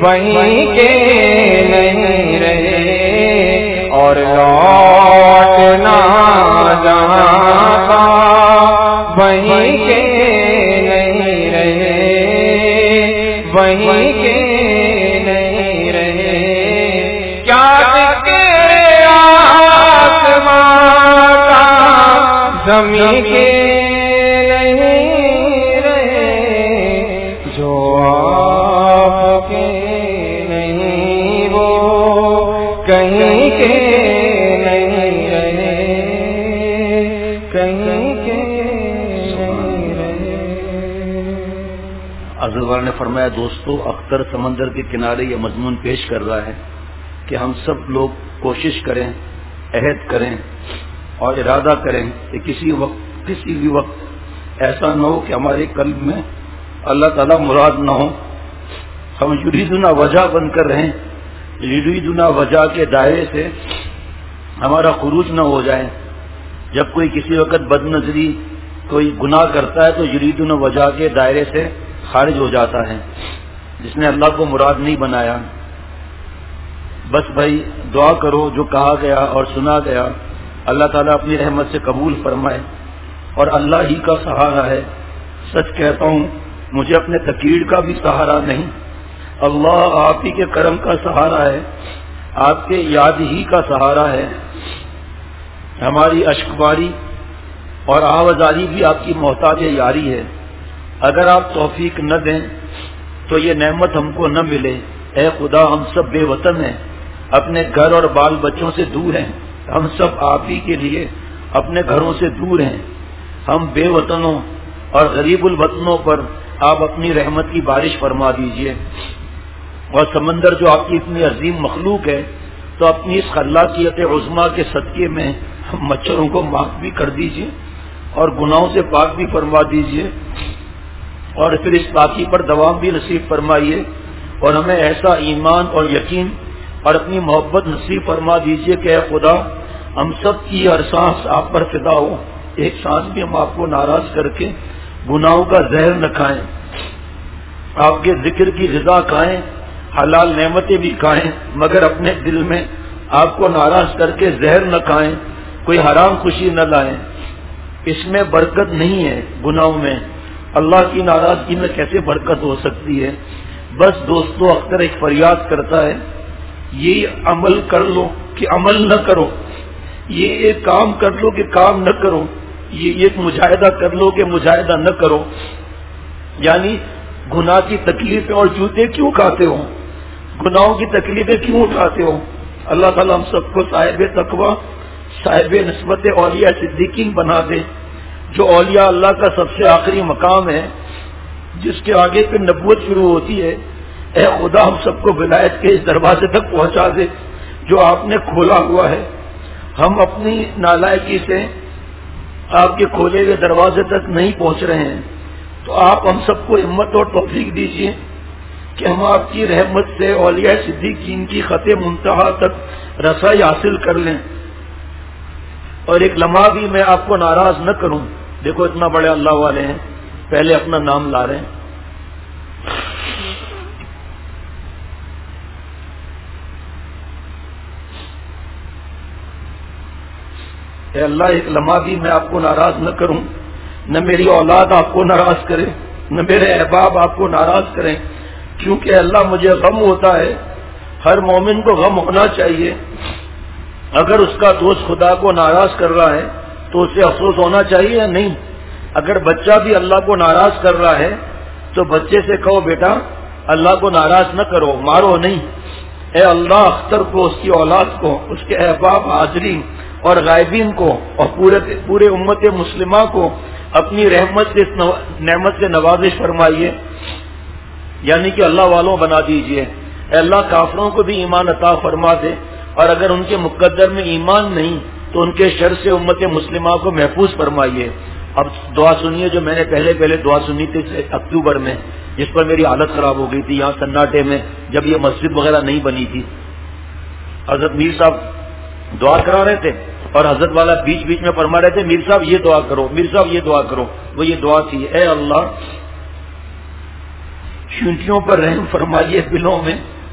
وہیں کے نہیں رہے اور لوٹنا جہاں کا وہیں کے نہیں رہے وہیں کے نہیں رہے کیا زمین کے نہیں رہے جو آپ کے نہیں وہ کہیں کے نہیں رہے کہیں کے نہیں رہے. حضرت نے فرمایا دوستو اختر سمندر کے کنارے یہ مضمون پیش کر رہا ہے کہ ہم سب لوگ کوشش کریں عہد کریں اور ارادہ کریں کہ کسی بھی وقت ایسا نہ ہو کہ ہمارے قلب میں اللہ تعالیٰ مراد نہ ہو. ہم یریدنا وجہ بن کر رہیں یریدنا وجہ کے دائرے سے ہمارا خروج نہ ہو جائے. جب کوئی کسی وقت بد نظری کوئی گناہ کرتا ہے تو یریدنا وجہ کے دائرے سے خارج ہو جاتا ہے جس نے اللہ کو مراد نہیں بنایا. بس بھائی دعا کرو جو کہا گیا اور سنا گیا اللہ تعالیٰ اپنی رحمت سے قبول فرمائے اور اللہ ہی کا سہارا ہے. سچ کہتا ہوں مجھے اپنے تقریر کا بھی سہارا نہیں. اللہ آپ ہی کے کرم کا سہارا ہے آپ کے یاد ہی کا سہارا ہے. ہماری اشکباری اور آوازاری بھی آپ کی محتاج یاری ہے. اگر آپ توفیق نہ دیں تو یہ نعمت ہم کو نہ ملے. اے خدا ہم سب بے وطن ہیں اپنے گھر اور بال بچوں سے دور ہیں. ہم سب آپ ہی کے لیے اپنے گھروں سے دور ہیں. ہم بے وطنوں اور غریب الوطنوں پر آپ اپنی رحمت کی بارش فرما دیجئے. اور سمندر جو آپ کی اتنی عظیم مخلوق ہے تو اپنی اس خلاقیت عظمیٰ کے صدقے میں مچھروں کو معاف بھی کر دیجئے اور گناہوں سے پاک بھی فرما دیجئے اور پھر اس پاکی پر دوام بھی نصیب فرمائیے اور ہمیں ایسا ایمان اور یقین اور اپنی محبت نصیب فرما دیجئے کہ اے خدا ہم سب کی ہر سانس آپ پر فدا ہو. ایک سانس بھی ہم آپ کو ناراض کر کے گناہوں کا زہر نہ کھائیں. آپ کے ذکر کی غذا کھائیں حلال نعمتیں بھی کھائیں مگر اپنے دل میں آپ کو ناراض کر کے زہر نہ کھائیں کوئی حرام خوشی نہ لائیں. اس میں برکت نہیں ہے گناہوں میں. اللہ کی ناراضگی میں کیسے برکت ہو سکتی ہے. بس دوستو اختر ایک فریاد کرتا ہے یہ عمل کر لو کہ عمل نہ کرو. یہ ایک کام کر لو کہ کام نہ کرو. یہ ایک مجاہدہ کر لو کہ مجاہدہ نہ کرو. یعنی گناہ کی تکلیفیں اور جوتے کیوں کھاتے ہو گناہوں کی تکلیفیں کیوں اٹھاتے ہو. اللہ تعالیٰ ہم سب کو صاحب تقویٰ صاحب نسبت اولیاء صدیقین بنا دے. جو اولیاء اللہ کا سب سے آخری مقام ہے جس کے آگے پھر نبوت شروع ہوتی ہے. اے خدا ہم سب کو ولایت کے اس دروازے تک پہنچا دے جو آپ نے کھولا ہوا ہے. ہم اپنی نالائکی سے آپ کے کھولے ہوئے دروازے تک نہیں پہنچ رہے ہیں تو آپ ہم سب کو ہمت اور توفیق دیجیے کہ ہم آپ کی رحمت سے اولیاء صدیقین کی خط منتہا تک رسائی حاصل کر لیں. اور ایک لمحہ بھی میں آپ کو ناراض نہ کروں. دیکھو اتنا بڑے اللہ والے ہیں پہلے اپنا نام لا رہے ہیں. اے اللہ ایک لمحہ بھی میں آپ کو ناراض نہ کروں. نہ میری اولاد آپ کو ناراض کرے نہ میرے احباب آپ کو ناراض کریں کیونکہ اللہ مجھے غم ہوتا ہے. ہر مومن کو غم ہونا چاہیے. اگر اس کا دوست خدا کو ناراض کر رہا ہے تو اسے افسوس ہونا چاہیے یا نہیں. اگر بچہ بھی اللہ کو ناراض کر رہا ہے تو بچے سے کہو بیٹا اللہ کو ناراض نہ کرو مارو نہیں. اے اللہ اختر کو اس کی اولاد کو اس کے احباب حاضرین اور غائبین کو اور پورے امت مسلمہ کو اپنی رحمت سے نعمت سے نوازش فرمائیے یعنی کہ اللہ والوں بنا دیجئے. اے اللہ کافروں کو بھی ایمان عطا فرما دے اور اگر ان کے مقدر میں ایمان نہیں تو ان کے شر سے امت مسلمہ کو محفوظ فرمائیے. اب دعا سنیے جو میں نے پہلے دعا سنی تھی اکتوبر میں جس پر میری حالت خراب ہو گئی تھی یہاں سناٹے میں جب یہ مسجد وغیرہ نہیں بنی تھی. حضرت میر صاحب دعا کرا رہے تھے اور حضرت والا بیچ بیچ میں فرما رہے تھے میر صاحب یہ دعا کرو میر صاحب یہ دعا کرو. وہ یہ دعا تھی اے اللہ چونٹیوں پر رحم فرمائیے دلوں میں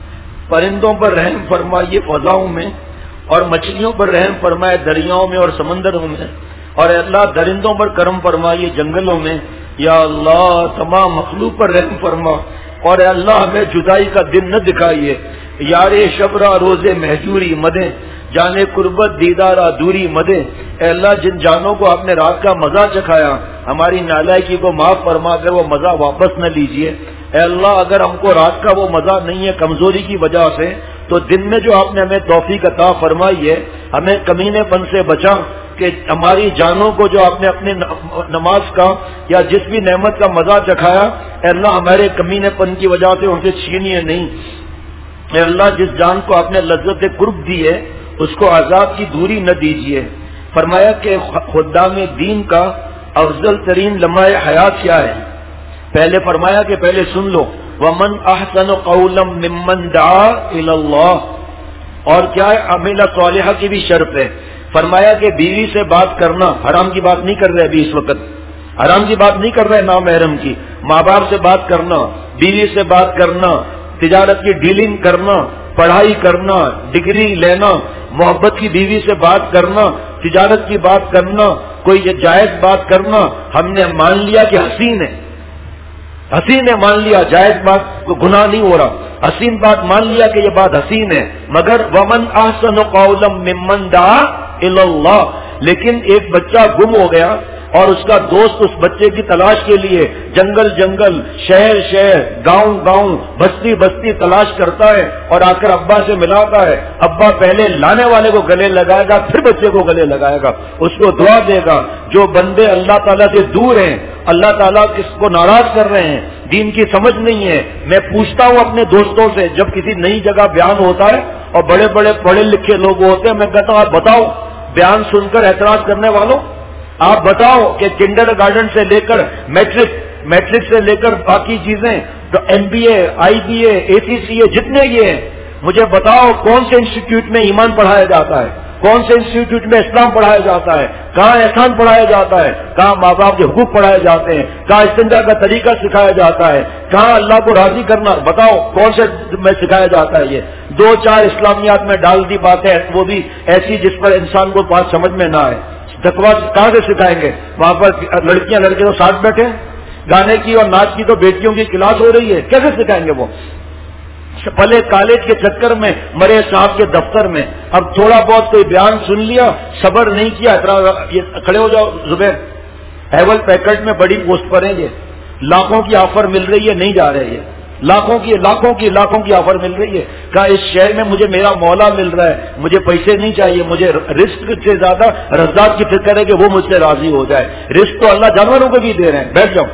پرندوں پر رحم فرمائیے فضاؤں میں، اور مچھلیوں پر رحم فرمائے دریاؤں میں اور سمندروں میں، اور اے اللہ درندوں پر کرم فرمائیے جنگلوں میں، یا اللہ تمام مخلوق پر رحم فرما، اور اے اللہ ہمیں جدائی کا دن نہ دکھائیے، یار شبرا روزے محجوری مدیں، جانے قربت دیدارا دوری مدیں، اے اللہ جن جانوں کو آپ نے رات کا مزہ چکھایا ہماری نالائکی کو معاف فرما کر وہ مزہ واپس نہ لیجیے، اے اللہ اگر ہم کو رات کا وہ مزہ نہیں ہے کمزوری کی وجہ سے، تو دن میں جو آپ نے ہمیں توفیق عطا فرمائی ہے ہمیں کمینے پن سے بچا، کہ ہماری جانوں کو جو آپ نے اپنے نماز کا یا جس بھی نعمت کا مزہ چکھایا اے اللہ ہمارے کمینے پن کی وجہ سے ان سے چھینیے نہیں، اے اللہ جس جان کو آپ نے لذت قرب دی ہے اس کو عذاب کی دوری نہ دیجیے۔ فرمایا کہ خدام دین کا افضل ترین لمحہ حیات کیا ہے؟ پہلے فرمایا کہ پہلے سن لو، وَمَنْ أَحْسَنُ قَوْلًا مِّمَّنْ دَعَا إِلَى اللَّهِ، اور کیا ہے عمل صالحہ کی بھی شرط ہے۔ فرمایا کہ بیوی سے بات کرنا، حرام کی بات نہیں کر رہے ابھی اس وقت، حرام کی بات نہیں کر رہے نامحرم کی، ماں باپ سے بات کرنا، بیوی سے بات کرنا، تجارت کی ڈیلنگ کرنا، پڑھائی کرنا، ڈگری لینا، محبت کی بیوی سے بات کرنا، تجارت کی بات کرنا، کوئی یہ جائز بات کرنا، ہم نے مان لیا کہ حسین ہے، حسین ہے مان لیا، جائز بات کو گناہ نہیں ہو رہا، حسین بات مان لیا کہ یہ بات حسین ہے، مگر ومن احسن قولا ممن دعا الی اللہ، لیکن ایک بچہ گم ہو گیا اور اس کا دوست اس بچے کی تلاش کے لیے جنگل جنگل، شہر شہر، گاؤں گاؤں، بستی بستی تلاش کرتا ہے اور آ کر ابا سے ملاتا ہے، ابا پہلے لانے والے کو گلے لگائے گا پھر بچے کو گلے لگائے گا، اس کو دعا دے گا۔ جو بندے اللہ تعالیٰ سے دور ہیں، اللہ تعالیٰ کس کو ناراض کر رہے ہیں، دین کی سمجھ نہیں ہے، میں پوچھتا ہوں اپنے دوستوں سے جب کسی نئی جگہ بیان ہوتا ہے اور بڑے بڑے پڑھے لکھے لوگ ہوتے ہیں، میں کہتا ہوں آپ بتاؤ بیان سن کر اعتراض کرنے والوں، آپ بتاؤ کہ کنڈر گارڈن سے لے کر میٹرک سے لے کر باقی چیزیں، MBA IBA ACCA جتنے یہ ہیں، مجھے بتاؤ کون سے انسٹیٹیوٹ میں ایمان پڑھایا جاتا ہے، کون سے انسٹیٹیوٹ میں اسلام پڑھایا جاتا ہے، کہاں احسان پڑھایا جاتا ہے، کہاں ماں باپ کے حقوق پڑھائے جاتے ہیں، کہاں استنجا کا طریقہ سکھایا جاتا ہے، کہاں اللہ کو راضی کرنا، بتاؤ کون سے میں سکھایا جاتا ہے۔ یہ دو چار اسلامیات میں ڈال دی باتیں، وہ بھی ایسی جس پر انسان کو بات سمجھ میں نہ آئے، تقویٰ کہاں سے سکھائیں گے؟ وہاں پر لڑکیاں لڑکے تو ساتھ بیٹھے، گانے کی اور ناچ کی تو بیٹیوں کی کلاس ہو رہی ہے، کیسے سکھائیں گے وہ؟ پہلے کالج کے چکر میں، مرے صاحب کے دفتر میں، اب تھوڑا بہت کوئی بیان سن لیا، صبر نہیں کیا، کھڑے ہو جاؤ زبیر، ہیول پیکٹ میں بڑی پوسٹ پر ہیں، یہ لاکھوں کی آفر مل رہی ہے، نہیں جا رہے، یہ لاکھوں کی آفر مل رہی ہے، کہا اس شہر میں مجھے میرا مولا مل رہا ہے، مجھے پیسے نہیں چاہیے، مجھے رزق سے زیادہ رزاق کی فکر ہے کہ وہ مجھ سے راضی ہو جائے، رزق تو اللہ جانوروں کو بھی دے رہے ہیں، بیٹھ جاؤ،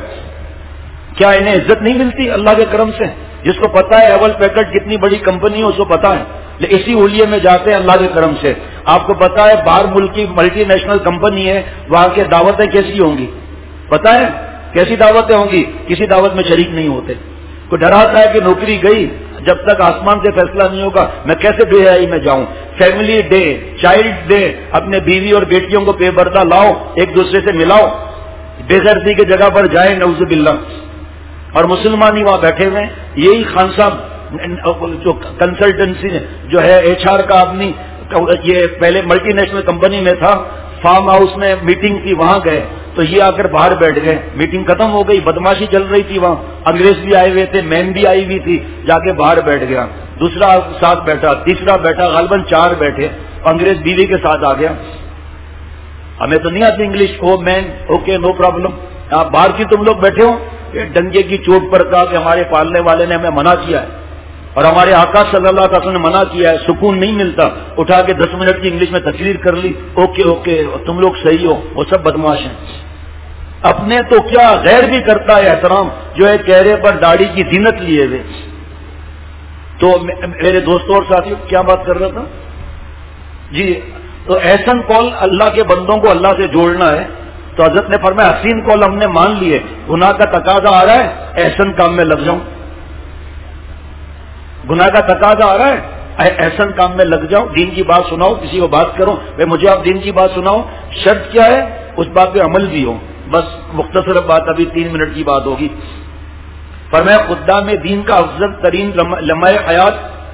کیا انہیں عزت نہیں ملتی اللہ کے کرم سے؟ جس کو پتا ہے ایول پیکٹ کتنی بڑی کمپنی ہے اس کو پتا ہے، لیکن اسی اولیے میں جاتے ہیں اللہ کے کرم سے۔ آپ کو پتا ہے باہر ملک کی ملٹی نیشنل کمپنی ہے، وہاں کی دعوتیں کیسی ہوں گی؟ پتا ہے کیسی دعوتیں ہوں گی؟ کسی دعوت میں شریک نہیں ہوتے۔ کوئی ڈراتا ہے کہ نوکری گئی، جب تک آسمان سے فیصلہ نہیں ہوگا میں کیسے بے حیائی میں جاؤں؟ فیملی ڈے، چائلڈ ڈے، اپنے بیوی اور بیٹیوں کو پے بردہ لاؤ، ایک دوسرے سے ملاؤ، بے غیرتی کی جگہ پر جائیں نعوذ باللہ، اور مسلمان ہی وہاں بیٹھے ہوئے ہیں۔ یہی خان صاحب جو کنسلٹنسی جو ہے HR کا آدمی، یہ پہلے ملٹی نیشنل کمپنی میں تھا، فارم ہاؤس میں میٹنگ تھی، وہاں گئے تو یہ آ کر باہر بیٹھ گئے، میٹنگ ختم ہو گئی، بدماشی چل رہی تھی وہاں، انگریز بھی آئے ہوئے تھے، مین بھی آئی ہوئی تھی، جا کے باہر بیٹھ گیا، دوسرا ساتھ بیٹھا، تیسرا بیٹھا، غالباً 4 بیٹھے، انگریز بیوی کے ساتھ آ گیا، ہمیں تو نہیں آتی English, oh man okay no problem, آپ باہر کی تم لوگ بیٹھے ہو، ڈنگے کی چوٹ پر کہا کہ ہمارے پالنے والے نے ہمیں منع کیا ہے اور ہمارے آقا صلی اللہ علیہ وسلم نے منع کیا ہے، سکون نہیں ملتا، اٹھا کے 10 منٹ کی انگلش میں تقریر کر لی، اوکے اوکے تم لوگ صحیح ہو، وہ سب بدماش ہیں۔ اپنے تو کیا غیر بھی کرتا ہے احترام، جو ہے چہرے پر داڑھی کی زینت لیے ہوئے۔ تو میرے دوستوں اور ساتھیوں کیا بات کر رہا تھا جی؟ تو احسن قول اللہ کے بندوں کو اللہ سے جوڑنا ہے، تو حضرت نے فرمایا حسین قول ہم نے مان لیے، گناہ کا تقاضا آ رہا ہے احسن کام میں لگ جاؤں، گناہ کا تقاضا آ رہا ہے احسن کام میں لگ جاؤ، دین کی بات سناؤ، کسی کو بات کرو، بھائی مجھے آپ دین کی بات سناؤ، شرط کیا ہے؟ اس بات پہ عمل بھی ہو۔ بس مختصر بات، ابھی 3 منٹ کی بات ہوگی۔ فرمایا خدام دین کا افضل ترین لمحہ حیات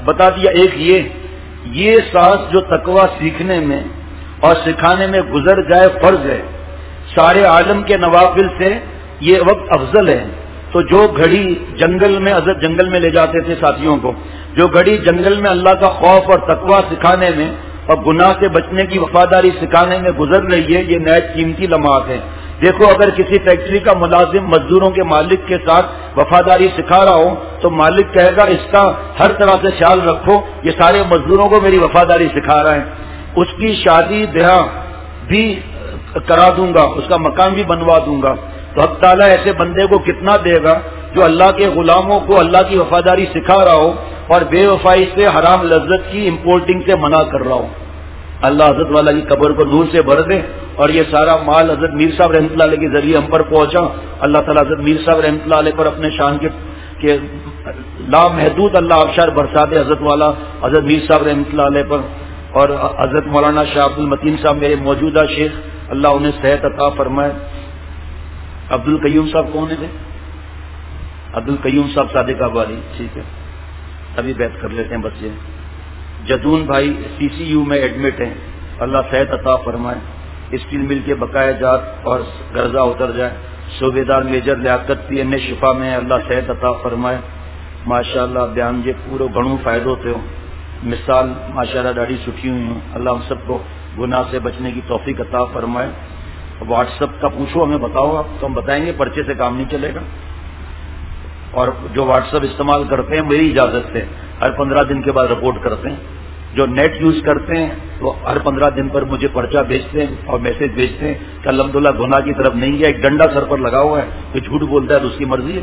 بتا دیا. ایک یہ ساز جو تقویٰ سیکھنے میں اور سکھانے میں گزر جائے فرض ہے. سارے عالم کے نوافل سے یہ وقت افضل ہے. تو جو گھڑی جنگل میں حضرت جنگل میں لے جاتے تھے ساتھیوں کو, جو گھڑی جنگل میں اللہ کا خوف اور تقویٰ سکھانے میں اور گناہ سے بچنے کی وفاداری سکھانے میں گزر رہی ہے, یہ نہایت قیمتی لمحات ہے. دیکھو اگر کسی فیکٹری کا ملازم مزدوروں کے مالک کے ساتھ وفاداری سکھا رہا ہو تو مالک کہے گا اس کا ہر طرح سے خیال رکھو, یہ سارے مزدوروں کو میری وفاداری سکھا رہا ہے. اس کی شادی بیاہ بھی کرا دوں گا, اس کا مکان بھی بنوا دوں گا. تو حق تعالیٰ ایسے بندے کو کتنا دے گا جو اللہ کے غلاموں کو اللہ کی وفاداری سکھا رہا ہو اور بے وفائی سے حرام لذت کی امپورٹنگ سے منع کر رہا ہو. اللہ حضرت والا کی قبر کو نور سے بھر دے. اور یہ سارا مال حضرت میر صاحب رحمۃ اللہ علیہ کے ذریعے ہم پر پہنچا. اللہ تعالیٰ حضرت میر صاحب رحمۃ اللہ علیہ پر اپنے شان کے لامحدود اللہ آبشار برسا دے. حضرت والا حضرت میر صاحب رحمۃ اللہ علیہ پر اور حضرت مولانا شاہ عبد المتین صاحب میرے موجودہ شیخ, اللہ انہیں صحت عطا فرمائے. عبد القیوم صاحب کون تھے؟ عبد القیوم صاحب صادق آبادی, ٹھیک ہے, ابھی بیعت کر لیتے ہیں بس. یہ جدون بھائی CCU میں ایڈمٹ ہیں, اللہ صحت عطا فرمائے. اسٹیل مل کے بقایا جات اور قرضہ اتر جائے. صوبے دار میجر لیاقت PNA شفا میں ہے, اللہ صحت عطا فرمائے. ماشاء اللہ بیان جے پورو گھنو فائدو تھو. مثال ماشاء اللہ ڈاڑی سٹھی ہوئی ہوں. اللہ ہم سب کو گناہ سے بچنے کی توفیق عطا فرمائے. واٹس ایپ کا پوچھو, ہمیں بتاؤ آپ, تو ہم بتائیں گے. پرچے سے کام نہیں چلے گا. اور جو واٹس ایپ استعمال کرتے ہیں میری اجازت سے ہر 15 دن کے بعد رپورٹ کرتے ہیں. جو نیٹ یوز کرتے ہیں وہ ہر 15 دن پر مجھے پرچہ بھیجتے ہیں اور میسج بھیجتے ہیں کہ الحمدللہ گناہ کی طرف نہیں گیا, ایک ڈنڈا سر پر لگا ہوا ہے, تو جھوٹ بولتا ہے تو اس کی مرضی ہے.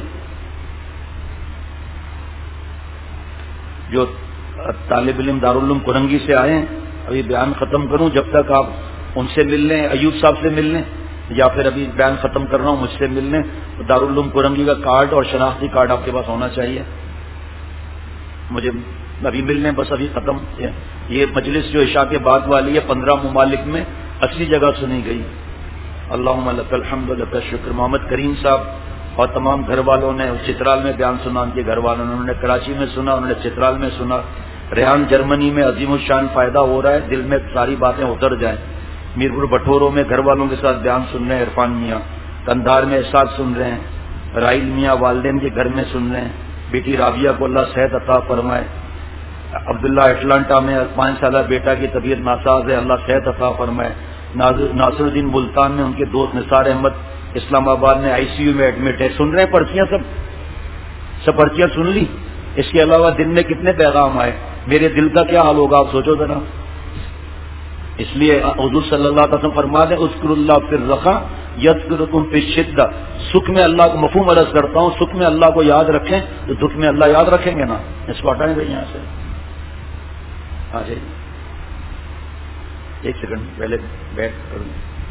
جو طالب علم دارالعلوم کرنگی سے آئے ہیں, ابھی بیان ختم کروں, جب تک آپ ان سے مل لیں, ایوب صاحب سے مل لیں, یا پھر ابھی بیان ختم کر رہا ہوں مجھ سے مل لیں. دارالعلوم کرنگی کا کارڈ اور شناختی کارڈ آپ کے پاس ہونا چاہیے. مجھے ابھی مل لیں بس, ابھی ختم. یہ مجلس جو عشاء کے بعد والی ہے 15 ممالک میں 80 جگہ سنی گئی. اللہم لک الحمد لک الشکر. محمد کریم صاحب اور تمام گھر والوں نے چترال میں بیان سنا, ان کے گھر والوں نے, انہوں نے کراچی میں سنا, انہوں نے چترال میں سنا. ریحان جرمنی میں عظیم الشان فائدہ ہو رہا ہے, دل میں ساری باتیں اتر جائیں. میرپور بٹوروں میں گھر والوں کے ساتھ بیان سن رہے ہیں عرفان میاں. کندھار میں احساس سن رہے ہیں. رائل میاں والدین کے گھر میں سن رہے ہیں. بیٹی رابعہ کو اللہ صحت عطا فرمائے. عبداللہ اٹلانٹا میں 5 سالہ بیٹا کی طبیعت ناساز ہے, اللہ صحت عطا فرمائے. ناصر الدین ملتان میں ان کے دوست نثار احمد اسلام آباد میں ICU میں ایڈمٹ ہے. سن رہے ہیں پرچیاں, سب پرچیاں سن لی. اس کے علاوہ دن میں کتنے پیغام آئے, میرے دل کا کیا حال ہوگا آپ سوچو ذرا. اس لیے حضور صلی اللہ علیہ وسلم فرما دیں اذکر اللہ فی الرخاء یذکرکم فی الشدہ. سکھ میں اللہ کو مفہوم عرض کرتا ہوں, سکھ میں اللہ کو یاد رکھیں تو دکھ میں اللہ یاد رکھیں گے نا. اس کو ہٹائیں گے یہاں سے. ہاں جی, ایک سیکنڈ پہلے بیٹھ کروں.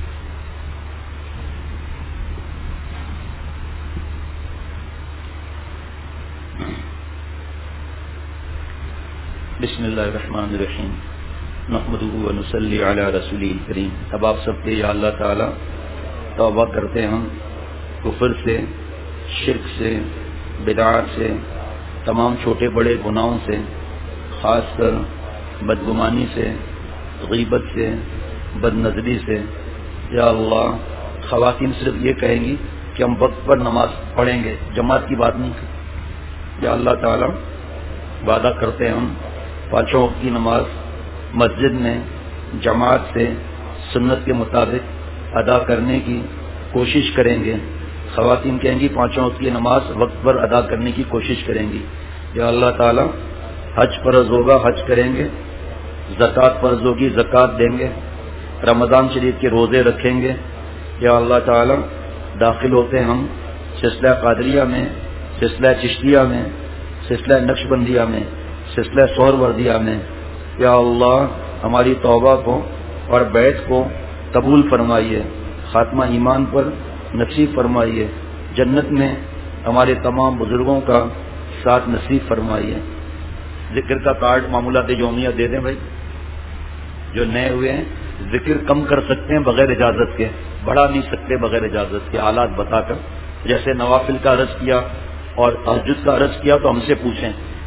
بسم اللہ الرحمن الرحیم. نحمدہ و نصلی علی رسولہ الکریم. اب آپ سب کے یا اللہ تعالی توبہ کرتے ہیں کفر سے, شرک سے, بدعات سے, تمام چھوٹے بڑے گناہوں سے, خاص کر بدگمانی سے, غیبت سے, بد نظری سے. یا اللہ, خواتین صرف یہ کہیں گی کہ ہم وقت پر نماز پڑھیں گے, جماعت کی بات نہیں. یا اللہ تعالی وعدہ کرتے ہیں ہم 5 وقت کی نماز مسجد میں جماعت سے سنت کے مطابق ادا کرنے کی کوشش کریں گے. خواتین کہیں گی 5 وقت کی نماز وقت پر ادا کرنے کی کوشش کریں گی. یا اللہ تعالی حج فرض ہوگا حج کریں گے, زکوٰۃ فرض ہوگی زکوٰۃ دیں گے, رمضان شریف کے روزے رکھیں گے. یا اللہ تعالی داخل ہوتے ہم سلسلہ قادریہ میں, سلسلہ چشتیہ میں, سلسلہ نقشبندیہ میں, سلسلہ سہروردیہ میں. یا اللہ ہماری توبہ کو اور بیعت کو قبول فرمائیے, خاتمہ ایمان پر نصیب فرمائیے, جنت میں ہمارے تمام بزرگوں کا ساتھ نصیب فرمائیے. ذکر کا کارڈ معمولات یومیہ دے دیں بھائی, جو نئے ہوئے ہیں. ذکر کم کر سکتے ہیں بغیر اجازت کے, بڑھا نہیں سکتے بغیر اجازت کے, حالات بتا کر. جیسے نوافل کا عرض کیا اور تہجد کا عرض کیا تو ہم سے پوچھیں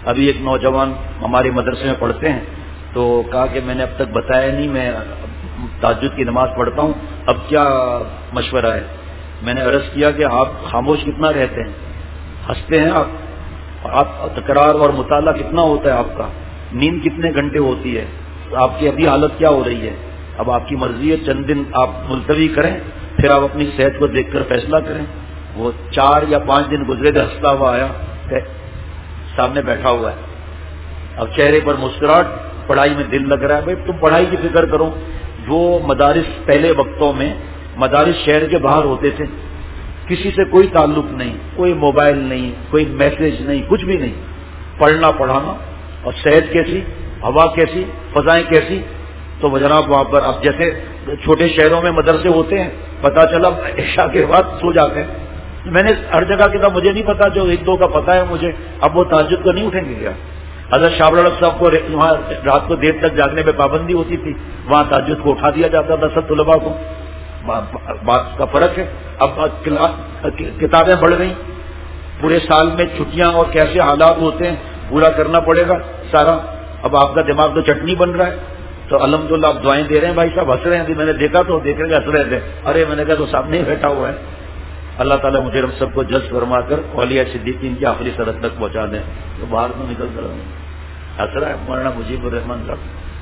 ابھی ایک نوجوان ہمارے مدرسے میں پڑھتے ہیں تو کہا کہ میں نے اب تک بتایا نہیں، میں تہجد کی نماز پڑھتا ہوں، اب کیا مشورہ ہے؟ میں نے عرض کیا کہ آپ خاموش کتنا رہتے ہیں، ہنستے ہیں آپ تکرار اور مطالعہ کتنا ہوتا ہے آپ کا، نیند کتنے گھنٹے ہوتی ہے، آپ کی ابھی حالت کیا ہو رہی ہے؟ اب آپ کی مرضی ہے، چند دن آپ ملتوی کریں، پھر آپ اپنی صحت کو دیکھ کر فیصلہ کریں۔ وہ 4 یا 5 دن گزرے تھے، ہنستا ہوا آیا، سامنے بیٹھا ہوا ہے، اب چہرے پر مسکراہٹ، پڑھائی میں دل لگ رہا ہے۔ بھائی تم پڑھائی کی فکر کرو۔ وہ مدارس پہلے وقتوں میں مدارس شہر کے باہر ہوتے تھے، کسی سے کوئی تعلق نہیں، کوئی موبائل نہیں، کوئی میسج نہیں، کچھ بھی نہیں، پڑھنا پڑھانا، اور صحت کیسی، ہوا کیسی، فضائیں کیسی۔ تو جناب وہاں پر اب جیسے چھوٹے شہروں میں مدرسے ہوتے ہیں، پتہ چلا عشاء کے بعد سو جاتے ہیں۔ میں نے ہر جگہ کی تھا، مجھے نہیں پتا، جو 1-2 کا پتا ہے مجھے، اب وہ تہجد کو نہیں اٹھیں گے کیا؟ حضرت شاہ الحق صاحب کو وہاں رات کو دیر تک جاگنے میں پابندی ہوتی تھی، وہاں تہجد کو اٹھا دیا جاتا تھا سب طلباء کو۔ بات کا فرق ہے۔ اب کتابیں بڑھ گئی، پورے سال میں چھٹیاں اور کیسے حالات ہوتے ہیں پورا کرنا پڑے گا سارا۔ اب آپ کا دماغ تو چٹنی بن رہا ہے، تو الحمدللہ آپ دعائیں دے رہے ہیں۔ بھائی صاحب ہنس رہے ہیں، ابھی میں نے دیکھا تو دیکھ رہے ہنس رہے تھے، ارے میں نے کہا تو سامنے ہی بیٹھا ہوا ہے۔ اللہ تعالیٰ مجھے ہم سب کو جذب فرما کر اولیاء صدیقین کی آخری سرحد تک پہنچا دیں۔ تو باہر تو نکل کر ہنس رہا ہے مولانا مجیب الرحمان صاحب۔